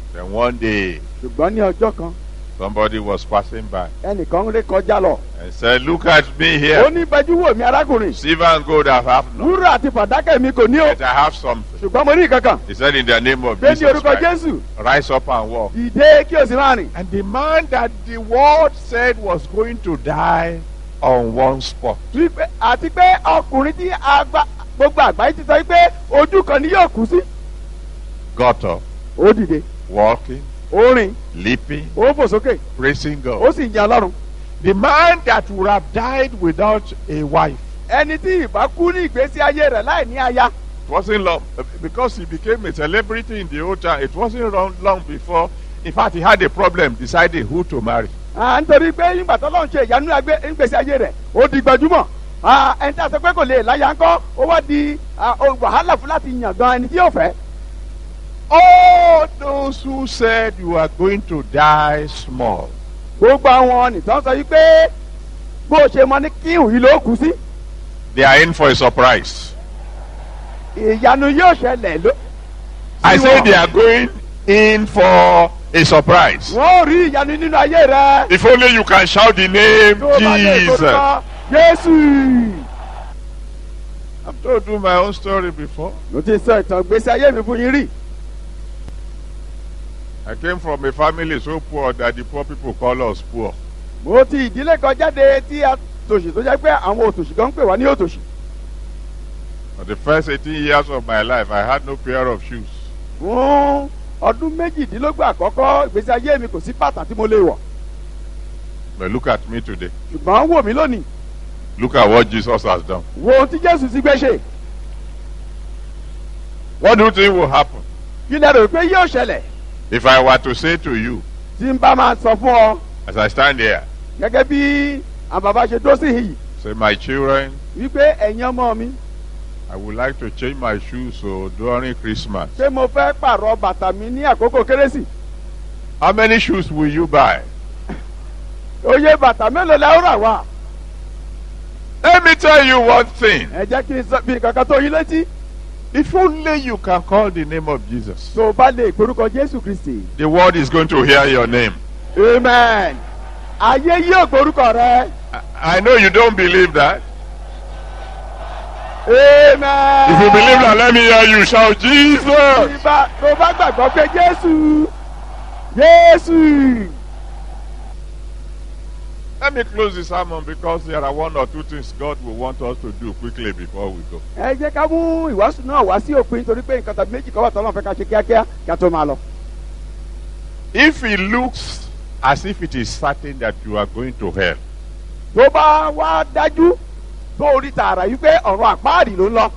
Then one day, ṣùgbọ́n ní ọjọ́ kan, somebody was passing by ẹnìkan ré kọjá lọ. and said, "Look at me here. Ó ní bẹjú wò mí arákùnrin. Silver and gold I have none, Wúrà àti fàdákà mi kò ní o. but I have something." Ṣùgbọ́n mo ní ìkankan. He said, "In the name of Gbé ní Jesus orúkọ Christ, Jésù. rise up and walk." Dìde kí o sì máa rìn. And the man that the word said was going to die on one spot, Wípé àti pé ọkùnrin tí agba gbogbo àgbáyé ti sọ pé ojú kan ni yóò kú sí. got up, Ó dìde, walking, ó rìn, leaping, ó fò sókè, praising ó God. sì ń yan Ọlọ́run. The man that would have died without a wife, Ẹni tí ìbá kú ní ìgbésí ayé rẹ̀ láì ní aya. it wasn't long because he became a celebrity in the old time. It wasn't long, long before. In fact, he had a problem deciding who to marry. À, nítorí pé nígbà tó lọ́n ṣe ìyanu agbé ìgbésí ayé rẹ̀ ó di gbajúmọ̀. À, ẹni tí a sọ pé kò lè láya ńkọ́ ó wá di à, ó wàhálà fún láti yàn gan ẹni tí yóò fẹ́. All those who said you are going to die small, Gbogbo àwọn nìtàn sọ yìí pé bó o ṣe mọ ní kíhùn yìí ló kù sí. they are in for a surprise. Ìyanu yóò ṣẹlẹ̀ ló. I sí say wọn. they are going in for a surprise. Wọ́n ò rí ìyanu nínú ayé rẹ̀. If only you can shout the name Tó o bá lè Jesus. gbórúkọ Jésù. I've told you my own story before. Mo ti sọ ìtàn ìgbésí ayé mi fún yín rí. I came from a family so poor that the poor people call us poor. Mo ti ìdílé kan jáde tí a tòṣì tó jẹ́ pé àwọn òtòṣì kan ń pè wá ní òtòṣì. For the first eighteen years of my life, I had no pair of shoes. Fún ọdún méjìdínlógún àkọ́kọ́ ìgbésí ayé mi kò sí bàtà tí mo lè wọ̀. But look at me today. Ṣùgbọ́n wò mí lónìí. Look at what Jesus has done. Wo ohun tí Jésù ti gbé ṣe. What do you think will happen Kí lẹ rò pé yóò ṣẹlẹ̀? if I were to say to you, Tí n bá máa sọ fún ọ as I stand here, gẹ́gẹ́ bí àwọn bàbá ṣe dó sí yìí say, my children, wípé ẹ̀yin ọmọ mi I would like to change my shoes so during Christmas. ṣé mo fẹ́ pààrọ̀ bàtà mi ní àkókò kérésì? How many shoes will you buy? Oye bàtà mélòó lẹ ó rà wá? Let me tell you one thing. Ẹ jẹ́ kí n sọ bí kankan tó yín létí. If only you can call the name of Jesus, Tó o bá lè porúkọ Jésù Kristì. the world is going to hear your name. Amen. Ayé yóò gborúkọ rẹ. I I know you don't believe that. Amen. If you believe that, let me hear you shout, Jesus. Ìbá tó bá gbàgbọ́ pé Jésù Jésù. Let me close this sermon because there are one or two things God will want us to do quickly before we go. Ẹ jẹ́ ká mú ìwàásù náà wá sí òpin torí pé nǹkan tàbí méjì kan wà tọ́lọ́ fẹ́ ká ṣe kíákíá kí a tó máa lọ. If it looks as if it is certain that you are going to hell, Tó bá wá dájú tó orí tààrà yìí pé ọ̀rọ̀ àpáàdì ló ń lọ.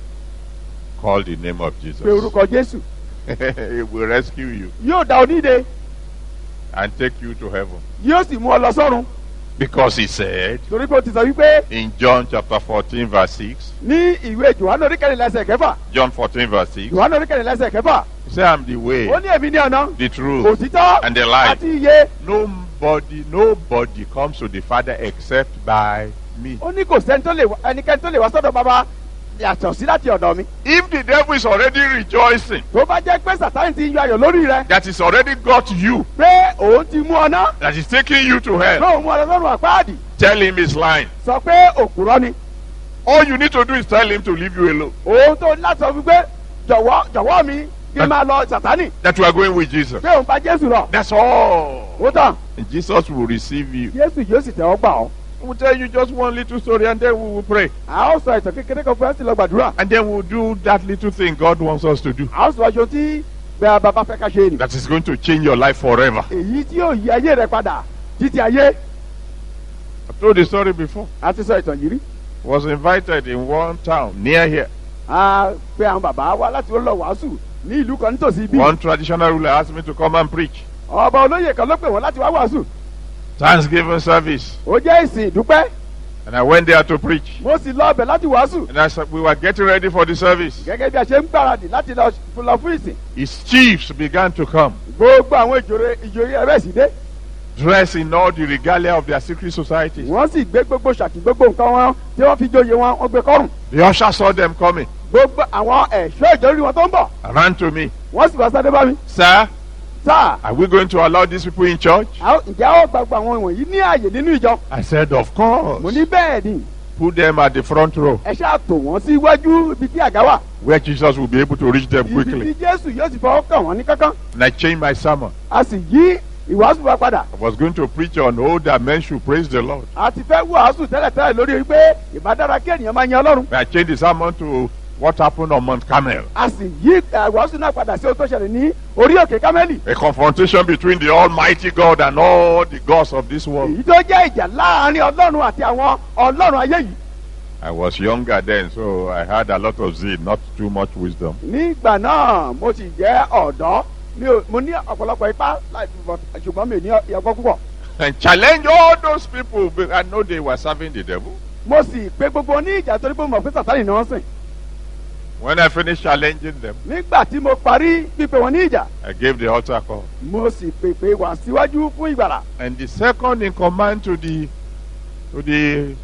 call the name of Pé Jesus. orúkọ Jésù. He will rescue you Yóò dá oníde. and take you to heaven. Yóò sì mú ọ lọ sọ́run. Because he said Torí pé o ti sọ wípé in John chapter fourteen verse six, ní ìwé Jòhánù orí kẹrìnlá ẹsẹ̀ kẹfà. John fourteen verse six, Jòhánù orí kẹrìnlá ẹsẹ̀ kẹfà. he said, I'm the way, Ó ní èmi ní ọ̀nà. the truth, Òtítọ́ and the life. àti iye. Nobody, nobody comes to the Father except by me. Ó ní kò sẹ́ni tó lè wá ẹnikẹ́ni tó lè wá sọ́dọ̀ bàbá yàtọ̀ sí láti ọ̀dọ̀ mi. If the devil is already rejoicing Tó bá jẹ́ pé Sàtáni ti ń yọ ayọ̀ lórí rẹ. that he's already got you, Pé òun ti mú ọ ná. that he's taking you to hell, Lóun mú ọ lọ sọ́run àpáàdì. tell him he's lying. Sọ pé òkúrọ́ ni. All you need to do is tell him to leave you alone. Òun tó ní láti sọ fún pé jọ̀wọ́ jọ̀wọ́ mi kí n máa lọ Sàtáni. That you are going with Jesus. Pé òun bá Jésù lọ. That's all. Ó tàn. And Jesus will receive you. Jésù yóò sì tẹ̀wọ́ gbà ọ́. We'll tell you just one little story and then we will pray. A ó sọ ìtàn kékeré kan fún ẹ sí lọ gbàdúrà. And then we'll do that little thing God wants us to do. A ó sọ aṣọ tí bẹ́ẹ̀ bàbá fẹ́ ká ṣe ni. That is going to change your life forever. Èyí tí yóò yí ayé rẹ padà títí ayé. I've told the story before. A ti sọ ìtàn yìí rí. Was invited in one town near here. A pe àwọn bàbá wa láti lọ wàásù ní ìlú kan nítòsí bí. One traditional ruler asked me to come and preach. Ọba olóyè kan ló pè wọ́n láti wá wàásù. Thanksgiving service. Ó jẹ́ ìsìn ìdúpẹ́. And I went there to preach. Mo sì lọ ọbẹ̀ láti wàásù. And as we were getting ready for the service, Gẹ́gẹ́ bí a ṣe ń gbáradì láti lọ lọ fún ìsìn. his chiefs began to come, Gbogbo àwọn ìjòyè ìjòyè ẹ̀rẹ́ sì dé. dressed in all the regalia of their secret societies. Wọ́n sì gbé gbogbo ṣàkí gbogbo nǹkan wọn tí wọ́n fi joyè wọn wọ́n gbé kọ́rùn. The usher saw them coming, Gbogbo àwọn ẹ̀ṣọ́ ìjòyè wọn tó ń bọ̀. ran to me. Wọ́n sì wá sáré bá mi. Sir, Sir. Are we going to allow these people in church? Ǹjẹ́ ó gbàgbọ́ àwọn wọ̀nyí ní ààyè nínú ìjọ? I said, of course. Mo ní bẹ́ẹ̀ ni. Put them at the front row. Ẹ ṣáà tò wọ́n sí iwájú ibi tí àga wà. Where Jesus will be able to reach them quickly. Ibi tí Jésù yóò sì fọwọ́ kàn wọ́n ní kánkán. And I changed my sermon. A sì yí ìwàásù wa padà. I was going to preach on oh that men should praise the Lord. A ti fẹ́ wàásù tẹ́lẹ̀tẹ́lẹ̀ lórí pé ìbádára kí ènìyàn máa yan Ọlọ́run. I changed the sermon to what happened on Mount Carmel. A sì yí ìwàásù náà padà sí ohun tó ṣẹlẹ̀ ní orí òkè Kámẹ́lì. A confrontation between the Almighty God and all the gods of this world. Èyí tó jẹ́ ìjà láàárín Ọlọ́run àti àwọn Ọlọ́run ayé yìí. I was younger then, so I had a lot of zeal, not too much wisdom. Nígbà náà mo sì jẹ́ ọ̀dọ́, mo ní ọ̀pọ̀lọpọ̀ ipá ṣùgbọ́n mi ò ní ọgbọ́n púpọ̀. And challenge all those people. I know they were serving the devil. Mo sì pé gbogbo ní ìjà torí pé mo mọ̀ pé Sátánì ni wọ́n sìn. When I finished challenging them, nígbà tí mo parí pípé wọn ní ìjà, I gave the altar call. Mo sì pèpè wá síwájú fún ìgbàlà. And the second in command to the to the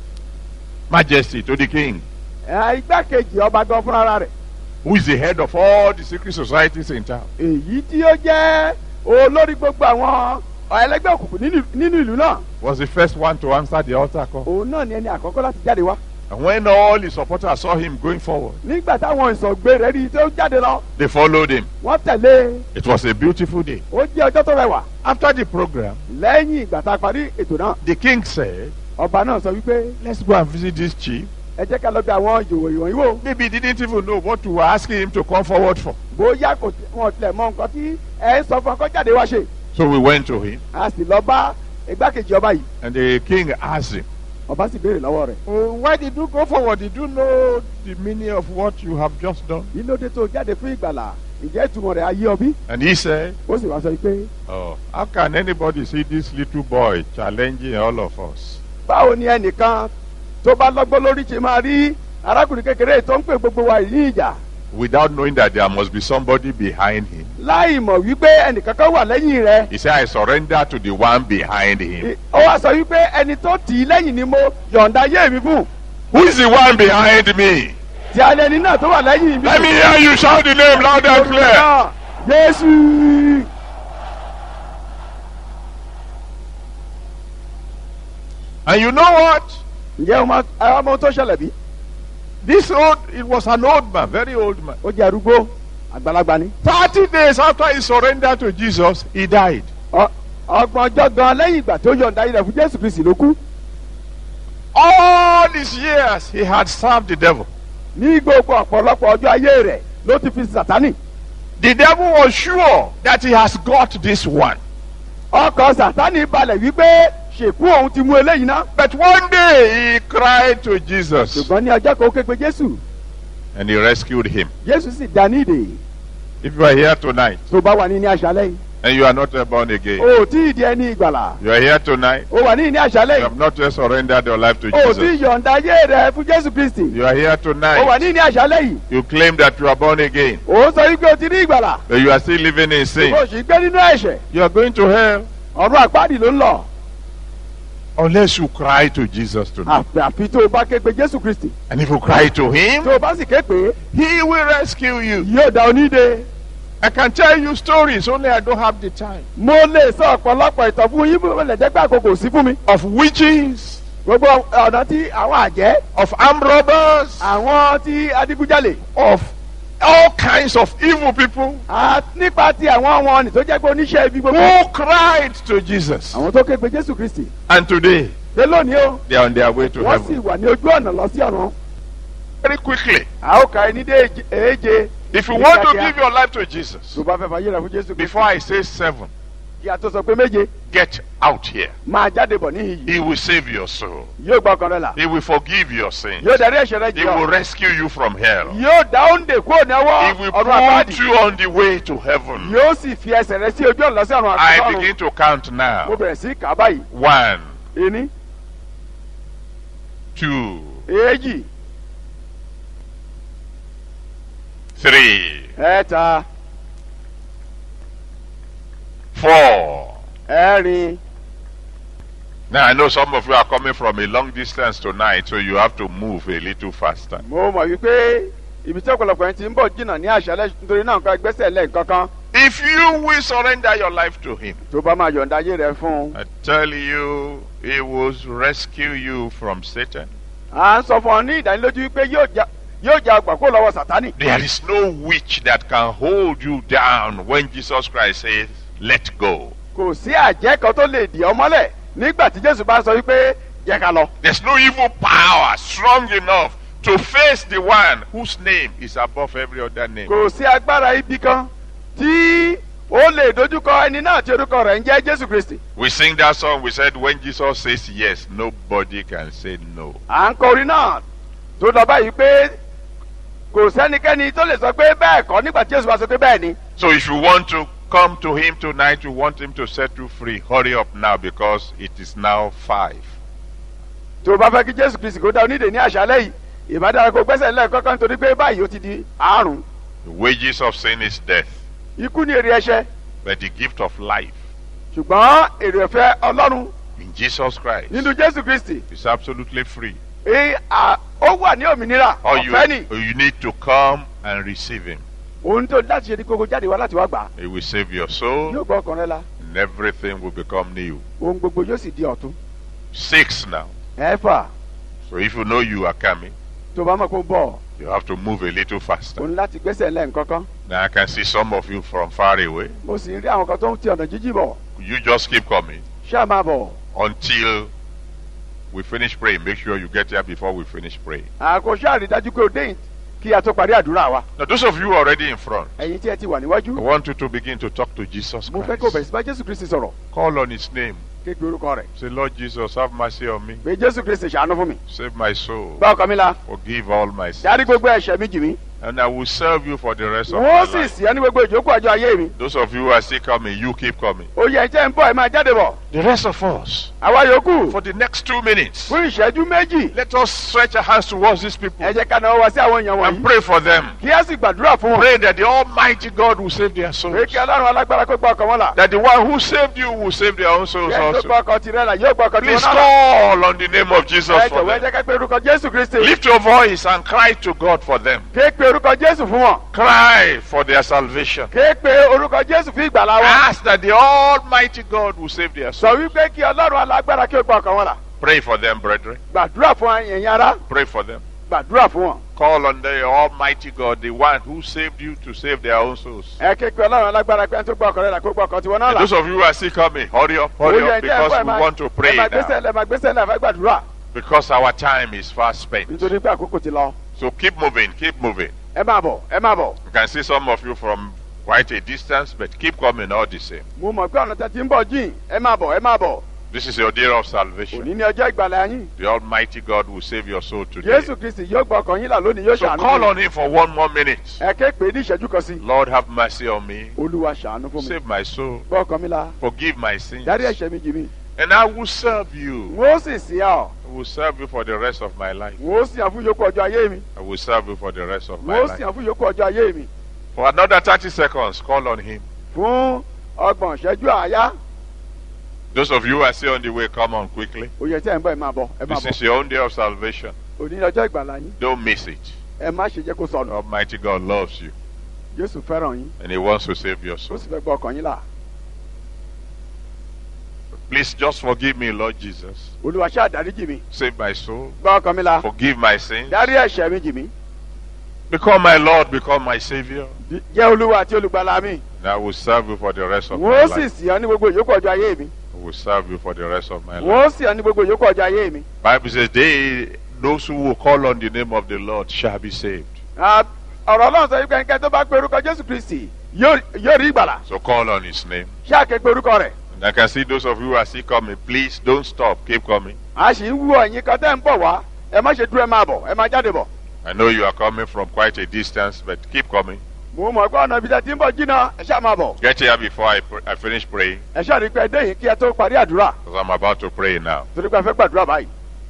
majesty, to the king. Igbákejì ọba gan fúnra rẹ̀. Who is the head of all the secret societies in town? Èyí tí ó jẹ́ olórí gbogbo àwọn ẹlẹ́gbẹ́ òkùnkùn nínú ìlú náà. Was the first one to answer the altar call. Òun náà ni ẹni àkọ́kọ́ láti jáde wá. And when all his supporters saw him going forward, nígbà táwọn ìsọ̀gbé rẹ̀ rí tó jáde lọ, they followed him. Wọ́n tẹ̀lé. It was a beautiful day. Ó jẹ́ ọjọ́ tó rẹwà. After the program, lẹ́yìn ìgbà tá a parí ètò náà, the king said, ọba náà sọ wípé, let's go and visit this chief. Ẹ jẹ́ ká lọ bí àwọn ìjòwò ìwọ̀nyí wò. Maybe he didn't even know what you were asking him to come forward for. Bóyá kò wọ́n tilẹ̀ mọ nǹkan tí ẹ ń sọ fún ọkọ jáde wá ṣe. So we went to him. A sì lọ bá igbákejì ọba yìí. And the king asked him, ọba sì béèrè lọ́wọ́ rẹ̀. Oh, why did you go forward? Did you know the meaning of what you have just done? Kí ló dé tó jáde fún ìgbàlà? Ǹjẹ́ ìtumọ̀ rẹ̀ ayé ọbí? And he said, ó sì wá sọ pé, oh, how can anybody see this little boy challenging all of us? Báwo ni ẹnìkan tó bá lọ́gbọ́n lórí ṣe máa rí arákùnrin kékeré tó ń pè gbogbo wa ní ìjà? Without knowing that there must be somebody behind him. Láì mọ̀ wípé ẹnìkan kan wà lẹ́yìn rẹ̀. He said, I surrender to the one behind him. Ó wá sọ wípé ẹni tó tì í lẹ́yìn ni mo yọ̀ǹda ayé mi fún. Who is the one behind me? Tí a lẹni náà tó wà lẹ́yìn mi. Let me hear you shout the name loud and clear. Jésù. And you know what? Ǹjẹ́ ọmọ tó ṣẹlẹ̀ bí? This old, it was an old man, very old man. Ó jẹ́ arúgbó, àgbàlagbà ni. Thirty days after he surrendered to Jesus, he died. Ọgbọ̀n ọjọ́ gan lẹ́yìn ìgbà tó yọ̀ǹda ilẹ̀ fún Jésù Kristi ló kú. All these years he had served the devil. Ní gbogbo ọ̀pọ̀lọpọ̀ ọjọ́ ayé rẹ̀ ló ti fi Sátánì. The devil was sure that he has got this one. Ọkàn Sátánì balẹ̀ wípé ṣèkú òun ti mú eléyìí ná. But one day he cried to Jesus. Ṣùgbọ́n ní ọjọ́ kan ó ké pe Jésù. And he rescued him. Jésù sì dá ní ìdè. If you are here tonight. Tó bá wà ní ní àṣálẹ́ yìí. And you are not born again. O tí ì di ẹni ìgbàlà. You are here tonight. O wà ní ní àṣálẹ́ yìí. You have not yet surrendered your life to o Jesus. O tí yọ̀ǹda ayé rẹ̀ fún Jésù Kristi. You are here tonight. O wà ní ní àṣálẹ́ yìí. You claim that you are born again. O sọ wípé o ti ní ìgbàlà. But you are still living in sin. O sì gbé nínú ẹ̀ṣẹ̀. You are going to hell. Ọ̀run àpáàdì ló ń lọ. Unless you cry to Jesus tonight. Àfi tó o bá ké pe Jésù Kristi. And if you cry to him. Tó o bá sì ké pé. He will rescue you. Yóò dá ọ nídè. I can tell you stories, only I don't have the time. Mo lè sọ ọ̀pọ̀lọpọ̀ ìtàn fún yín bó lè jẹ́ pé àkókò sí fún mi. Of witches. Gbogbo ọ̀nà tí àwọn àjẹ́. Of armed robbers. Àwọn tí adigunjalè. Of all kinds of evil people. Nípa ti àwọn ọmọ ọ̀nì tó jẹ́ pé oníṣẹ́ ibi gbogbo. Who cried to Jesus. Àwọn tó ké pe Jésù Kristi. And today. Ṣé lónìí o? They are on their way to heaven. Wọ́n sì wà ní ojú ọ̀nà lọ sí ọ̀run. Very quickly. A ó ka ẹni dé èéje. If you want to give your life to Jesus. Tó bá fẹ́ fàyè rẹ̀ fún Jésù Kristi. Before I say seven. Kí a tó sọ pé méje. Get out here. Máa jáde bọ̀ níhìn yìí. He will save your soul. Yóò gba ọkàn rẹ là. He will forgive your sins. Yóò darí ẹ̀ṣẹ̀ rẹ jì ọ́. He will rescue you from hell. Yóò dá òǹdè kúrò ní ọwọ́ He will put you on the way to heaven. Yóò sì fi ẹsẹ̀ rẹ sí ojú ọ̀nà lọ sí ọ̀run àti ọ̀run. I begin to count now. Mo bẹ̀rẹ̀ sí kà báyìí. One. Ení. Two. Èjì. Three. Ẹ̀ta. Four. Ẹ̀rin. Now I know some of you are coming from a long distance tonight, so you have to move a little faster. Mo mọ̀ wípé ibi tí ọ̀pọ̀lọpọ̀ yẹn ti ń bọ̀ jìnnà ní àṣálẹ́ nítorí náà nǹkan ẹgbẹ́sẹ̀ lẹ́ẹ̀kan kan. If you will surrender your life to him, tó bá máa yọ̀ǹda ayé rẹ fún un. I tell you, he will rescue you from Satan. à ń sọ fún ọ ní ìdánilójú pé yóò já yóò já ọgbà kó lọ́wọ́ Sátánì. There is no witch that can hold you down when Jesus Christ says, let go. kò sí àjẹ́ kan tó lè dì ọ́ mọ́lẹ̀ nígbà tí Jésù bá sọ wípé jẹ́ ká lọ. There's no evil power strong enough to face the one whose name is above every other name. kò sí agbára ibi kan tí ó lè dojúkọ ẹni náà tí orúkọ rẹ̀ ń jẹ́ Jésù Kristi. We sing that song, we said when Jesus says yes, nobody can say no. à ń kọ orin náà tó lọ báyìí pé kò sẹ́nikẹ́ni tó lè sọ pé bẹ́ẹ̀ kọ́ nígbà tí Jésù bá sọ pé bẹ́ẹ̀ ni. So if you want to come to him tonight, you want him to set you free, hurry up now because it is now five. tó o bá fẹ́ kí Jésù Kristi kó dá onídè ní àṣálẹ́ yìí ìbádára kó gbẹ́sẹ̀ lẹ́ẹ̀kọ́kọ́ nítorí pé báyìí ó ti di àrùn. The wages of sin is death, ikú ni èrè ẹ̀ṣẹ̀ but the gift of life ṣùgbọ́n èrè ọ̀fẹ́ Ọlọ́run in Jesus Christ nínú Jésù Kristi is absolutely free. ẹ à ó wà ní òmìnira All you, ọ̀fẹ́ ni. you need to come and receive him. ohun tó láti ṣe ní kókó jáde wá láti wá gbà. He will save your soul yóò gbọ́ ọkàn rẹ la. and everything will become new. ohun gbogbo yóò sì di ọ̀tun. Six now. ẹ̀fà So if you know you are coming, tó bá mọ̀ kó bọ̀ you have to move a little faster. òun láti gbẹ́sẹ̀ lẹ́ẹ̀kọ́kọ́. Now I can see some of you from far away. mo sì ń rí àwọn kan tó ń ti ọ̀nà jíjìn bọ̀. You just keep coming ṣáà máa bọ̀. until we finish praying. Make sure you get here before we finish praying. àkóso àrídájú pé o dé kí a tó parí àdúrà wa. Now those of you already in front, ẹ̀yin tí ẹ ti wà I níwájú. want you to begin to talk to Jesus mo fẹ́ kó o bẹ̀rẹ̀ Christ. sí bá Jésù Kristi sọ̀rọ̀. Call on his name. kéèké orúkọ rẹ̀. Say, Lord Jesus, have mercy on me. pé Jésù Kristi ṣàánú fún mi. Save my soul. gbá ọkàn mi la. Forgive all my sins. dárí gbogbo ẹ̀ṣẹ̀ mi jì mí. And I will serve you for the rest of my wọ́n sì life. sí ẹ ní gbogbo ìjókòó ọjọ́ ayé mi. Those of you who are still coming, you keep coming. oyè ẹ̀jẹ̀ ń bọ̀ ẹ máa jáde bọ̀. The rest of us, àwa yòókù for the next two minutes, fún ìṣẹ́jú méjì. let us stretch our hands towards these people ẹ jẹ́ ká náwó wá sí àwọn èèyàn and wọ̀nyí. pray for them. kí á sì gbàdúrà fún wọn. Pray that the Almighty God will save their souls. pé kí Ọlọ́run alágbára kó gbọ́ ọkàn wọn là. That the one who saved you will save their own souls kí ẹ tó also. gbọ́ ọkàn tirẹ̀ là yóò gbọ́ ọkàn Please tiwọn náà là. call on the name of Jesus ẹ for jọ̀wọ́ ẹ them. jẹ́ ká pé orúkọ Jésù Kristi. Lift your voice and cry to God for them. ké pe orúkọ Jésù fún wọn. Cry for their salvation. ké pe orúkọ Jésù fún ìgbàlá wọn. Ask that the Almighty God will save their sọ souls. wípé kí Ọlọ́run alágbára kí ó gbọ́ ọkàn wọn là. Pray for them, brethren. gbàdúrà fún ẹ̀yin ará. Pray for them. gbàdúrà fún wọn. Call on the Almighty God, the one who saved you to save their own souls. ẹ ké pe Ọlọ́run alágbára pé ẹni tó gbọ́ ọkàn rẹ̀ là kó gbọ́ ọkàn tiwọn náà And là. those of you who are still coming, hurry up, hurry Oyè up, ẹ̀jẹ̀ ẹ̀fọ́ because ẹ̀ we máa- want to ẹ pray máa gbésẹ̀ now. lẹ̀ máa gbésẹ̀ lẹ̀ fẹ́ gbàdúrà. Because our time is fast spent. nítorí pé àkókò ti lọ. So keep moving, keep moving. ẹ máa bọ̀ ẹ máa bọ̀. You can see some of you from quite a distance, but keep coming all the same. mo mọ̀ pé ọ̀nà tẹ́ ti ń bọ̀ jìn ẹ máa bọ̀ ẹ máa bọ̀. This is your day of salvation. òní ni ọjọ́ ìgbàlà yín. The Almighty God will save your soul today. Jésù Kristi yóò gbọ́ ọkàn yín là lónìí yóò So ṣàánú call fún on Him for one more minute. ẹ ké pè é ní ìṣẹ́jú kan sí. Lord, have mercy on me. Olúwa ṣàánú fún mi. Save my soul. gbọ́ ọkàn mi la. Forgive my sins. dárí ẹ̀ṣẹ̀ mi jì mí. And I will serve you. n ó sì sìn ọ́. I will serve you for the rest of my life. n ó sìn ọ́ fún yòókù ọjọ́ ayé mi. I will serve you for the rest of n my ó life. sìn ọ́ fún yòókù ọjọ́ ayé mi. For another thirty seconds, call on Him. fún ọgbọ̀n ìṣẹ́jú àáyá. Those of you who are still on the way, come on quickly. oyè tí ẹ̀ ń bọ̀ ẹ máa bọ̀ ẹ máa This bọ̀. is your own day of salvation. òní ni ọjọ́ ìgbàlà yín. Don't miss it. ẹ má ṣe jẹ́ kó sọnù. Almighty God loves you Jésù fẹ́ràn yín. and He wants to save your ó soul. sì fẹ́ gbọ́ ọkàn yín là. Please just forgive me, Lord Jesus. Olúwa ṣáà dáríjì mi. Save my soul. gbọ́ ọkàn mi la. Forgive my sins. dárí ẹ̀ṣẹ̀ mi jì mí. Become my Lord, become my Savior. Di- jẹ́ Olúwa àti olùgbàlà mi. And I will serve you for the rest of n my ó sì life. sìn ọ́ ní gbogbo ìyókù ọjọ́ ayé mi. I will serve you for the rest of my n life. ó sìn ọ́ ní gbogbo ìyókù ọjọ́ ayé mi. Bible says, they, those who will call on the name of the Lord shall be saved. Ah, ọ̀rọ̀ Ọlọ́run sọ wípé ẹnikẹ́ni tó bá pe orúkọ Jésù Kristi yóò yóò rí ìgbàlà. So call on His name. ṣáà ké pe orúkọ rẹ̀. And I can see those of you who are still coming. Please don't stop. Keep coming. a sì ń wú ẹ̀yin kan tẹ́ ń bọ̀ wá ẹ má ṣe dúró ẹ máa bọ̀ ẹ máa jáde bọ̀. I know you are coming from quite a distance, but keep coming. mo mọ̀ pé ọ̀nà ibi tẹ́ ti ń bọ̀ jìnnà ẹ ṣáà máa bọ̀. Get here before I, pr- I finish praying, ẹ ṣáà rí i pé ẹ dé yìí kí ẹ tó parí àdúrà because I'm about to pray now. torí pé ẹ fẹ́ gbàdúrà báyìí.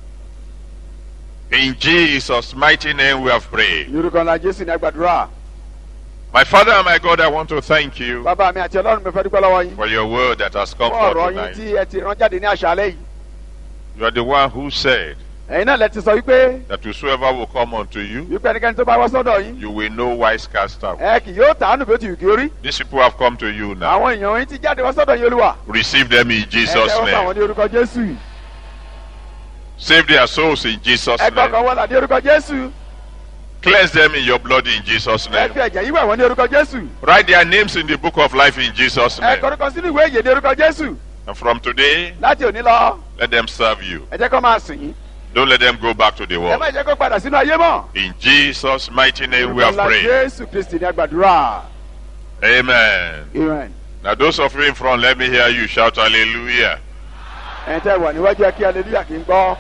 In Jesus' mighty name we have prayed. yorùbá ńlá Jésù ní agbàdúrà. My Father and my God, I want to thank you bàbá mi àti Ọlọ́run mi fẹ́ dúpẹ́ lọ́wọ́ yín. for your word that has come fún forth ọ̀rọ̀ yín tonight. tí ẹ ti rán jáde ní àṣálẹ́ yìí. You are the one who said ẹ̀yin náà lẹ ti sọ wípé. that whosoever will come unto you. wípé ẹnikẹ́ni tó bá wá sọ́dọ̀ yín. you will know wise cast out. ẹ kì yóò tàánù bí ó ti wù kí ó rí. these people have come to you now. àwọn èèyàn yín ti jáde wá sọ́dọ̀ yín Olúwa. receive them in Jesus' name. ẹ tẹ́wọ́ gbà wọ́n ní orúkọ Jésù. save their souls in Jesus' name. ẹ gbọ́kàn wọ́n là ní orúkọ Jésù. cleanse them in your blood in Jesus' name. ẹ fi ẹ̀jẹ̀ yí wẹ̀ wọ́n ní orúkọ Jésù. write their names in the book of life in Jesus' name. ẹ kọrúkọ sínú ìwé ìyè ní orúkọ Jésù. and from today. láti òní lọ. let them serve you. ẹ jẹ́ kó máa sìn yín. don't let them go back to the ẹ world. má jẹ́ kó padà sínú ayé mọ́. in Jesus' mighty name we have prayed. Jésù Kristi ní agbàdúrà. Amen. Amen. Now those of you in front, let me hear you shout hallelujah. ẹ tẹ́ wà níwájú ẹ kí hallelujah kí n gbọ́.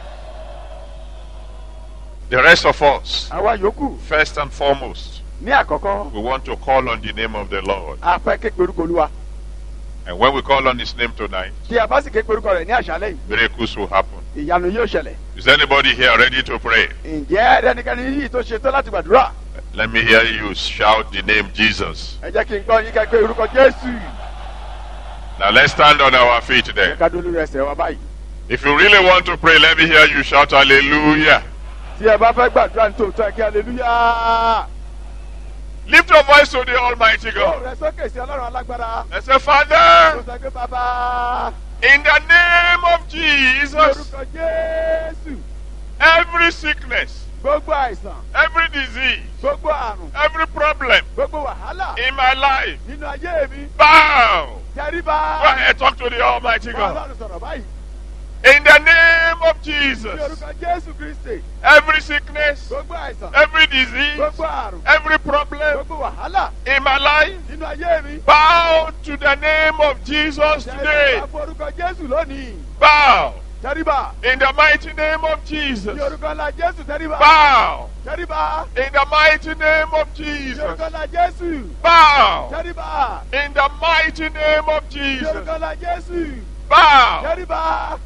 The rest of us, àwa yòókù. first and foremost, ní àkọ́kọ́. we want to call on the name of the Lord. a fẹ́ ké pe orúkọ Olúwa. And when we call on his name tonight, tí a bá sì ké pe orúkọ rẹ̀ ní àṣálẹ́ yìí. miracles will happen. ìyanu yóò ṣẹlẹ̀. Is anybody here ready to pray? ǹjẹ́ ẹnikẹ́ni yìí tó ṣe tó láti gbàdúrà. Let me hear you shout the name Jesus. ẹ jẹ́ kí n gbọ́ yín ká pé orúkọ Jésù. Now let's stand on our feet there. ká dúró lórí ẹsẹ̀ wa báyìí. If you really want to pray, let me hear you shout hallelujah. tí ẹ bá fẹ́ gbàdúrà ní tòótọ́ ẹ kí hallelujah. Lift your voice to the Almighty God. rẹ sókè sí Ọlọ́run alágbára. And say, Father, ó sọ pé bàbá. in the name of Jesus, orúkọ Jésù. every sickness, gbogbo àìsàn. every disease, gbogbo àrùn. every problem gbogbo wàhálà. in my life, nínú ayé mi. bow. tẹríba. Go ahead, talk to the Almighty God. Ọlọ́run sọ̀rọ̀ báyìí. In the name of ní Jesus, orúkọ Jésù Kristi. every sickness, gbogbo àìsàn. every disease, gbogbo àrùn. every problem gbogbo wàhálà. in my life, nínú ayé mi. bow to the name of Jesus today. tẹríba fún orúkọ Jésù lónìí. Bow. tẹríba. In the mighty name of ní Jesus. orúkọ ńlá Jésù tẹríba. Bow. tẹríba. In the mighty name of ní Jesus. orúkọ ńlá Jésù. Bow. tẹríba. In the mighty name of ní Jesus. orúkọ ńlá Jésù. Bow. tẹríba.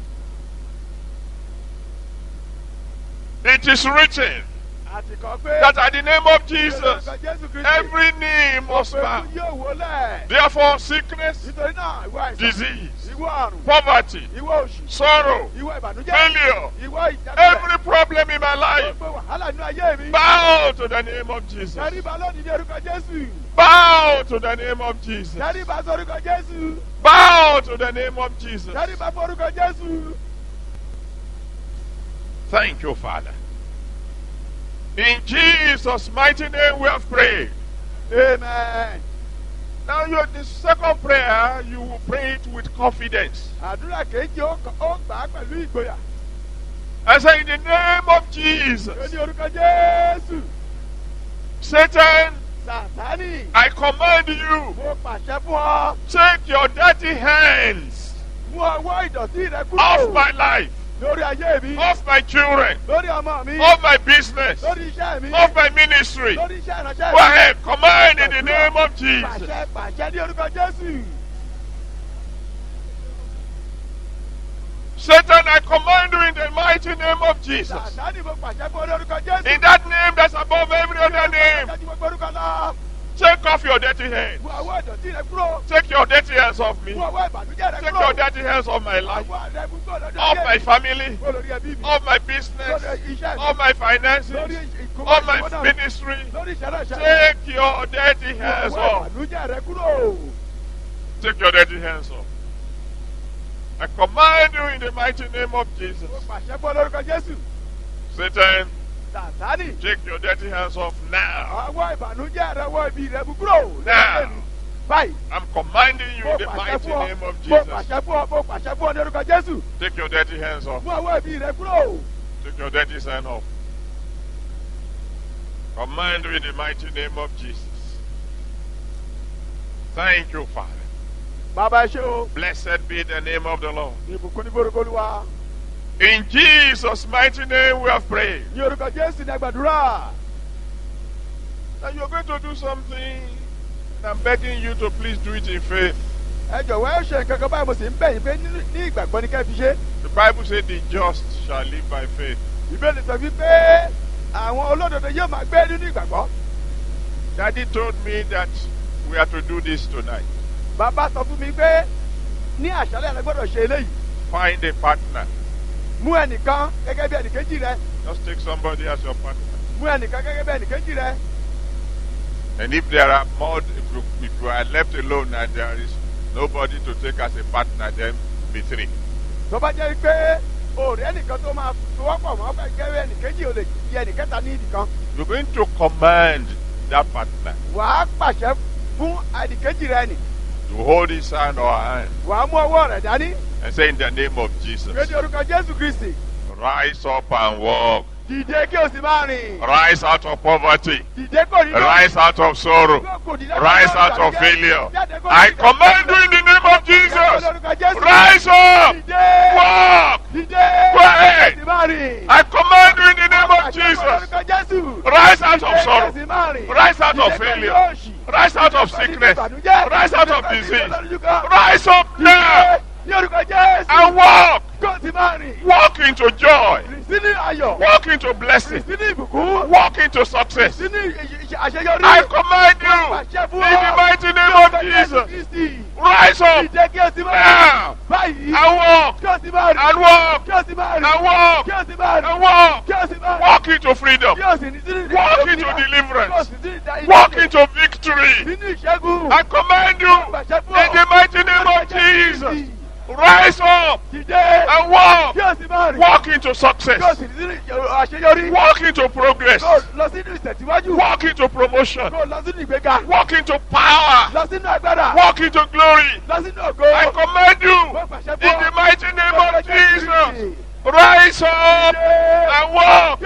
It is written àti kọ pé. that at the name of ní Jesus, orúkọ Jésù Kristi. every knee must bow. ọ̀pẹ̀ yóò wọlé. Therefore, sickness, nítorí náà ìwọ àìsàn. disease, ìwọ àrùn. poverty, ìwọ òṣì. sorrow, ìwọ ìbànújẹ́. failure, ìwọ ìjákulẹ̀. every problem in my life, gbogbo wàhálà nínú ayé mi. bow to the name of Jesus. tẹríba lónìí ní orúkọ Jésù. Bow to the name of Jesus. tẹríba sórúkọ Jésù. Bow to the name of Jesus. tẹríba fórúkọ Jésù. Thank you, Father. In Jesus' mighty name we have prayed. Amen. Now, your the second prayer, you will pray it with confidence. àdúrà kejì ó kọ- ó gbà á pẹ̀lú ìgboyà. I say, in the name of Jesus, ó ní orúkọ Jésù. Satan, Sàtánì. I command you, mo pàṣẹ fún ọ. take your dirty hands mú ọwọ́ ìdọ̀tí rẹ kúrò. off my life, lórí ayé mi. off my children, lórí ọmọ mi. off my business, lórí iṣẹ́ mi. off my ministry. Go lórí iṣẹ́ ìránṣẹ́ ahead, command in the name of Jesus. pàṣẹ pàṣẹ ní orúkọ Jésù. Satan, I command you in the mighty name of Jesus. Sàtánì mo pàṣẹ fún ọ ní orúkọ Jésù. In that name that's above every other name, Jẹ́jú gbogbo orúkọ náà. take off your dirty hands. mú ọwọ́ ìdọ̀tí rẹ kúrò. Take your dirty hands off me. mú ọwọ́ ìbànújẹ́ rẹ Take kúrò. your dirty hands off my life, ọwọ́ rẹ kúrò lọ́dọ̀ off ayé my mi. family, kúrò lórí ẹbí mi. off my business, lórí iṣẹ́ mi. off my finances, lórí ìkówó off my ìṣòwò náà. ministry. lórí ìṣẹ̀lẹ̀ ìṣẹ̀lẹ̀. Take your dirty mú hands ọwọ́ off. ìbànújẹ́ rẹ kúrò. Take your dirty hands off. I command you in the mighty name of Jesus. mo pàṣẹ fún ọ lórúkọ Jésù. Satan, Sàtánì. take your dirty hands off now. ọwọ́ ìbànújẹ́ rẹ wọ ibi rẹ mú kúrò. Now. báyìí. I'm commanding you mo in the pàṣẹ mighty fún ọ. name of mo Jesus. pàṣẹ fún ọ. mo pàṣẹ fún ọ ní orúkọ Jésù. Take your dirty hands off. mú ọwọ́ ibi rẹ kúrò. Take your dirty hand off. Command you in the mighty name of Jesus. Thank you, Father. bàbá ẹ ṣé o. Blessed be the name of the Lord. ìbùkún ní borúkọ Olúwa. In Jesus' mighty name we have prayed. ní orúkọ Jésù ní agbàdúrà. Now you're going to do something, and I'm begging you to please do it in faith. ẹ jọ̀wọ́ ẹ ṣe nǹkan kan báyìí mo sì ń bẹ̀ yín pé ní ní ìgbàgbọ́ ni ká fi ṣe. The Bible said the just shall live by faith. ìbéèrè sọ wípé àwọn olódodo yóò máa gbé nínú ìgbàgbọ́. Daddy told me that we are to do this tonight. bàbá sọ fún mi pé ní àṣálẹ́ ẹ gbọ́dọ̀ ṣe eléyìí. Find a partner. Mú ẹnìkan gẹ́gẹ́ bí ẹnìkejì rẹ. Just take somebody as your partner. Mú ẹnìkan gẹ́gẹ́ bí ẹnìkejì rẹ. And if there are more, if you, if you are left alone and there is nobody to take as a partner, then be three. Tó bá jẹ́ pé òòrè ẹnìkan tó máa fọwọ́pọ̀ mọ́ fẹ́ gẹ́gẹ́ ẹnìkejì ò lè di ẹnìkẹta ní ìdìkan. You're going to command that partner. Wàá pàṣẹ fún ẹnìkejì rẹ nì. To hold his hand or her hand. Wàá mú ọwọ́ rẹ̀ dání. And say in the name of Jesus. Gbèdé orúkọ Jésù Kristi. Rise up and walk. Dìde kí o sì máa rìn. Rise out of poverty. Dìde kò ní lọ. Rise out of sorrow. Rise out of failure. I command you in the name of Jesus. Rise up. Walk. Go ahead. I command you in the name of Jesus. Rise out of sorrow. Rise out of failure. Rise out of sickness. Rise out of disease. Rise up now. And walk. Walk into joy. Walk into blessing. Walk into success. I command you in the mighty name of Jesus. Rise up now and walk and walk and walk and walk. Walk into freedom. Walk into deliverance. Walk into victory. I command you in the mighty name of Jesus. Rise up and walk. Walk into success. Walk into progress. Walk into promotion. Walk into power. Walk into glory. I command you in the mighty name of Jesus. Rise up and walk.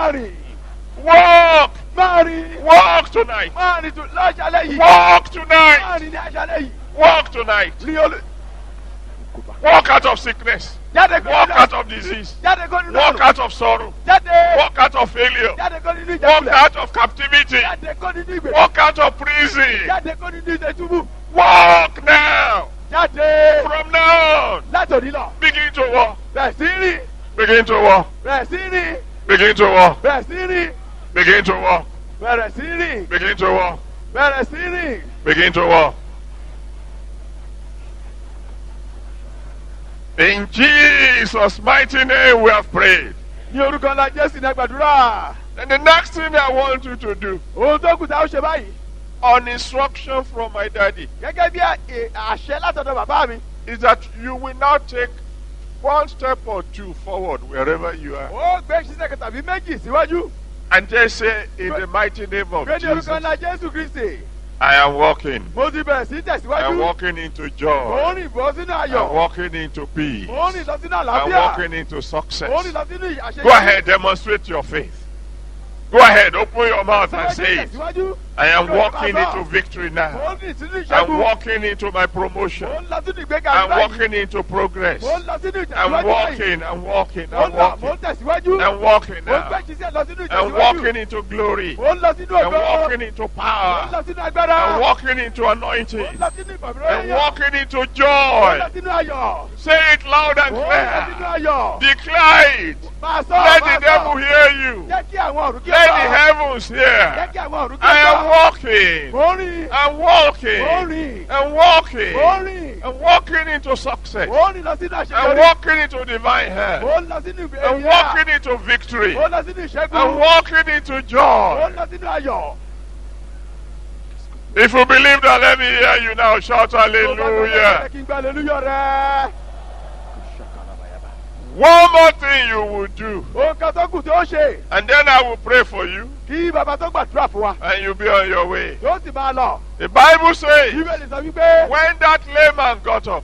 Walk. Walk tonight. Walk tonight. Walk tonight. Walk out of sickness. Walk out of disease. Walk out of sorrow. Walk out of failure. Walk out of captivity. Walk out of prison. Walk now. From now on. Begin to walk. Begin to walk. Begin to walk. Begin to walk. Begin to walk. Begin to walk. In Jesus' mighty name we have prayed. And the next thing I want you to do, on instruction from my daddy, is that you will now take one step or two forward wherever you are. And just say, in the mighty name of Jesus, I am walking. I am walking into joy. I am walking into peace. I am walking into success. Go ahead, demonstrate your faith. Go ahead, open your mouth and say it. I am walking into victory now. I'm walking into my promotion. I'm walking into progress. I'm walking, I'm walking, I'm walking. I'm walking now. I'm walking into glory. I'm walking into power. I'm walking into anointing. I'm walking into joy. Say it loud and clear. Declare it. Let the devil hear you. Let the heavens hear. I am walking. I'm walking. I'm walking. I'm walking into success. I'm walking into divine health. I'm walking into victory. I'm walking into joy. If you believe that, let me hear you now. Shout hallelujah. One more thing you will do. And then I will pray for you. And you'll be on your way. The Bible says, when that lame man got up,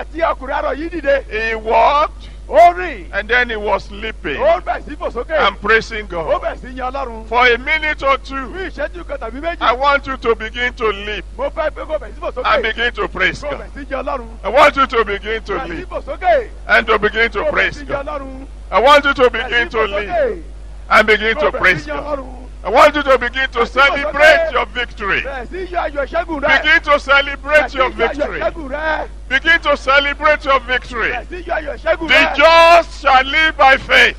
he walked. And then he was leaping and praising God. For a minute or two, I want you to begin to leap and begin to praise God. I want you to begin to leap and to begin to praise God. I want you to begin to leap and begin to praise God. I want you to begin to celebrate your victory. Begin to celebrate your victory. Begin to celebrate your victory. The just shall live by faith.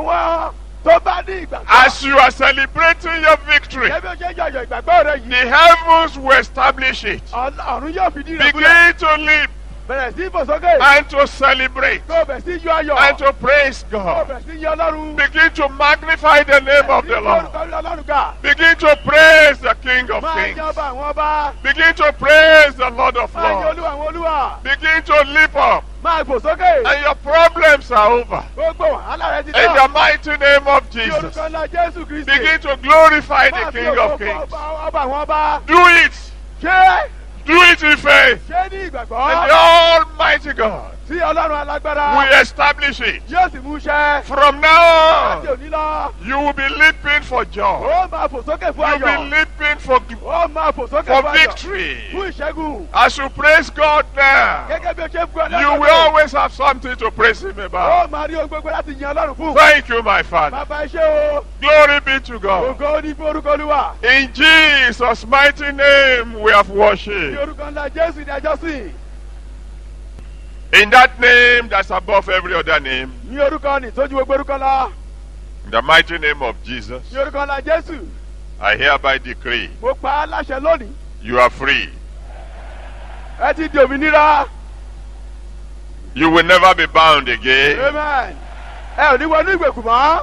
As you are celebrating your victory, the heavens will establish it. Begin to live. Bẹ̀rẹ̀ sí fò sókè. And to celebrate. Kó bẹ̀rẹ̀ sí yọ ayọ̀. And to praise God. Kó bẹ̀rẹ̀ sí yọ Ọlọ́run. Begin to magnify the name of the Lord. Ọlọ́run ga. Begin to praise the King of Máa Kings. yan ọba àwọn ọba. Begin to praise the Lord of Máa yan Lords. Olúwa àwọn olúwa. Begin to lift up. Máa fò sókè. And your problems are over. Gbogbo wàhálà rẹ ti In tán. the mighty name of Ní Jesus. orúkọ ńlá Jésù Kristi. Begin to glorify the Máa fi King of ògo fún Kings. ọba ọba àwọn ọba. Do it. Ṣé Do it in faith. ṣé ní And ìgbàgbọ́? the Almighty God Sí Ọlọ́run alágbára. will establish it. Yóò sì mú iṣẹ́. From now Láti on, òní lọ. you will be leaping for joy. Ó máa fò sókè fún You will be ayọ̀. leaping for, Ó máa fò sókè for fún ayọ̀. victory. Fún ìṣẹ́gun. As you praise God now, Gẹ́gẹ́ bí o ṣe ń fún Ọlọ́run. you will always have something to praise Him about. Ó máa rí ohun gbogbo láti yan Ọlọ́run fún. Thank you, my Father. Bàbá iṣẹ́ o. Glory be to God. Ògo ní fún orúkọ Olúwa. In Jesus' mighty name, we have Ní worshipped. orúkọ ńlá Jésù ní ẹjọ́ sìn. In that name that's above every other name, Ní orúkọ ní tójú gbogbo orúkọ lọ. in the mighty name of Jesus, Ní orúkọ ńlá Jésù. I hereby decree Mo pa á láṣẹ lónìí. you are free. Ẹ ti di òmìnira. You will never be bound again. Amen. Ẹ ò ní wọnú ìgbèkùn mọ́.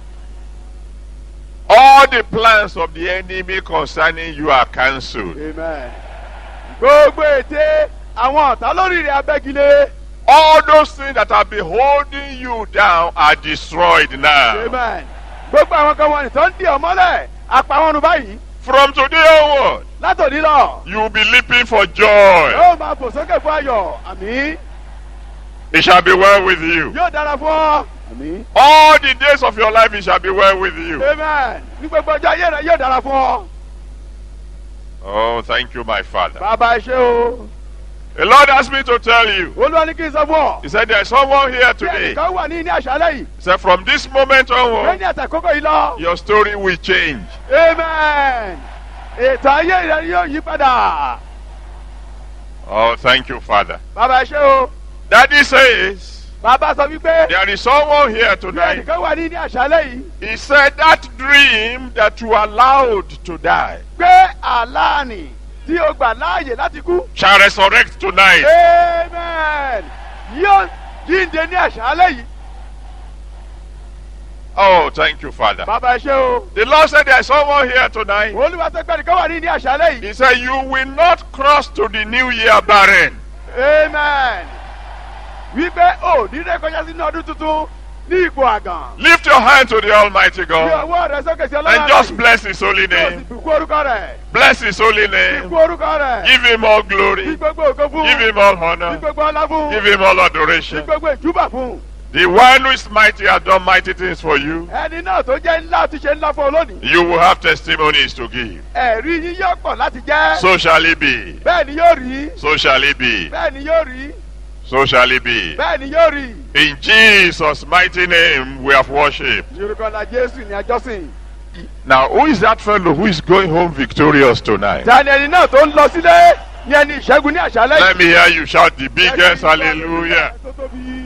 All the plans of the enemy concerning you are cancelled. Amen. Gbogbo ète àwọn ọ̀tá lórí rẹ̀ abẹ́gilé. All those things that have been holding you down are destroyed now. Amen. Gbogbo àwọn kan wọ̀nyí tó ń di ọmọlẹ̀ àpàwọn ọ̀run báyìí. From today onward, Látòní lọ. you will be leaping for joy. Yóò máa fò sókè fún ayọ̀. Àmín. It shall be well with you. Yóò dára fún ọ. Àmín. All the days of your life, it shall be well with you. Amen. Ní gbogbo ọjọ́ ayé rẹ̀ yóò dára fún ọ. Oh, thank you, my Father. Bàbá ẹ ṣé o. The Lord asked me to tell you. Olúwa ní kí n sọ fún ọ. He said, there's someone here Bí today. ẹnìkan wà ní ní àṣálẹ́ yìí. He said, from this moment onward, Lẹ́yìn àtàkókò yìí lọ. your story will change. Amen. Ètò ayé rẹ̀ yóò yí padà. Oh, thank you, Father. Bàbá ẹ ṣé o. Daddy says, Bàbá sọ wípé. there is someone here Bí tonight. ẹnìkan wà ní ní àṣálẹ́ yìí. He said, that dream that you allowed to die Pé àlàní tí o gbà láàyè láti kú. shall resurrect tonight. Amen. Yóò jíǹde ní àṣálẹ́ yìí. Oh, thank you, Father. Bàbá ẹ ṣé o. The Lord said, there is someone here tonight. Olúwa sọ pé ẹnìkan wà ní ní àṣálẹ́ yìí. He said, you will not cross to the new year barren. Amen. Wípé o ní ré kọjá sínú ọdún tuntun ní ipò àgàn. Lift your hand to the Almighty Bí God ọwọ́ rẹ sókè sí ọlọ́run. and just bless His holy Yóò sì name. bùkún orúkọ rẹ̀. Bless His holy Bùkún name. orúkọ rẹ̀. Give Him all Bí glory. gbogbo ògo fún. Give Him all Bí honor. gbogbo ọlá fún. Give Him all Bí adoration. gbogbo ìjúbà fún. The one who is mighty has done mighty things for you. Ẹni náà tó jẹ́ ńlá ti ṣe ńlá fún ọ lónìí. You will have testimonies to give. Ẹ̀rí yín yóò pọ̀ láti jẹ́. So shall it be. Bẹ́ẹ̀ ni yóò rí. So shall it be. Bẹ́ẹ̀ ni yóò rí. So shall it be. Bẹ́ẹ̀ ni yóò rí. In Jesus' mighty name we have worshipped. Yorùbá la Jésù ní àjọsìn. Now, who is that fellow who is going home victorious tonight? Ta ni ẹni náà tó ń lọ sílé ní ẹni ìṣẹ́gun ní àṣálẹ́ yìí? Let me hear you shout the biggest hallelujah. Tó tóbi.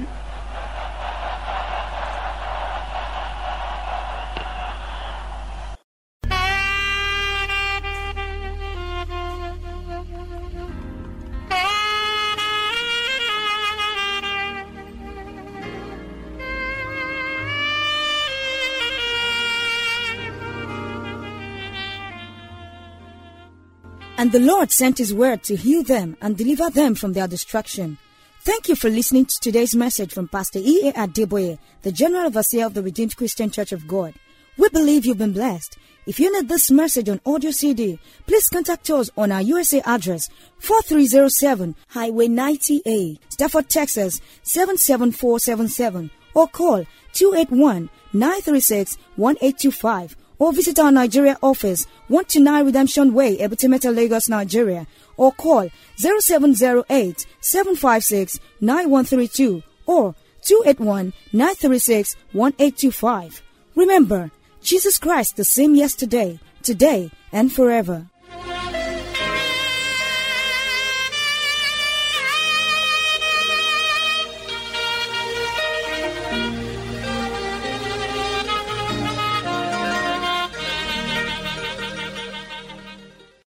And the Lord sent His word to heal them and deliver them from their destruction. Thank you for listening to today's message from Pastor E A Adeboye, the General Overseer of the Redeemed Christian Church of God. We believe you've been blessed. If you need this message on audio C D, please contact us on our U S A address, four three zero seven Highway ninety A, Stafford, Texas, seven seven four seven seven, or call two eight one, nine three six, one eight two five. Or visit our Nigeria office, one two nine Redemption Way, Ebutimeta, Lagos, Nigeria. Or call zero seven zero eight, seven five six, nine one three two or two eight one, nine three six, one eight two five. Remember, Jesus Christ the same yesterday, today, and forever.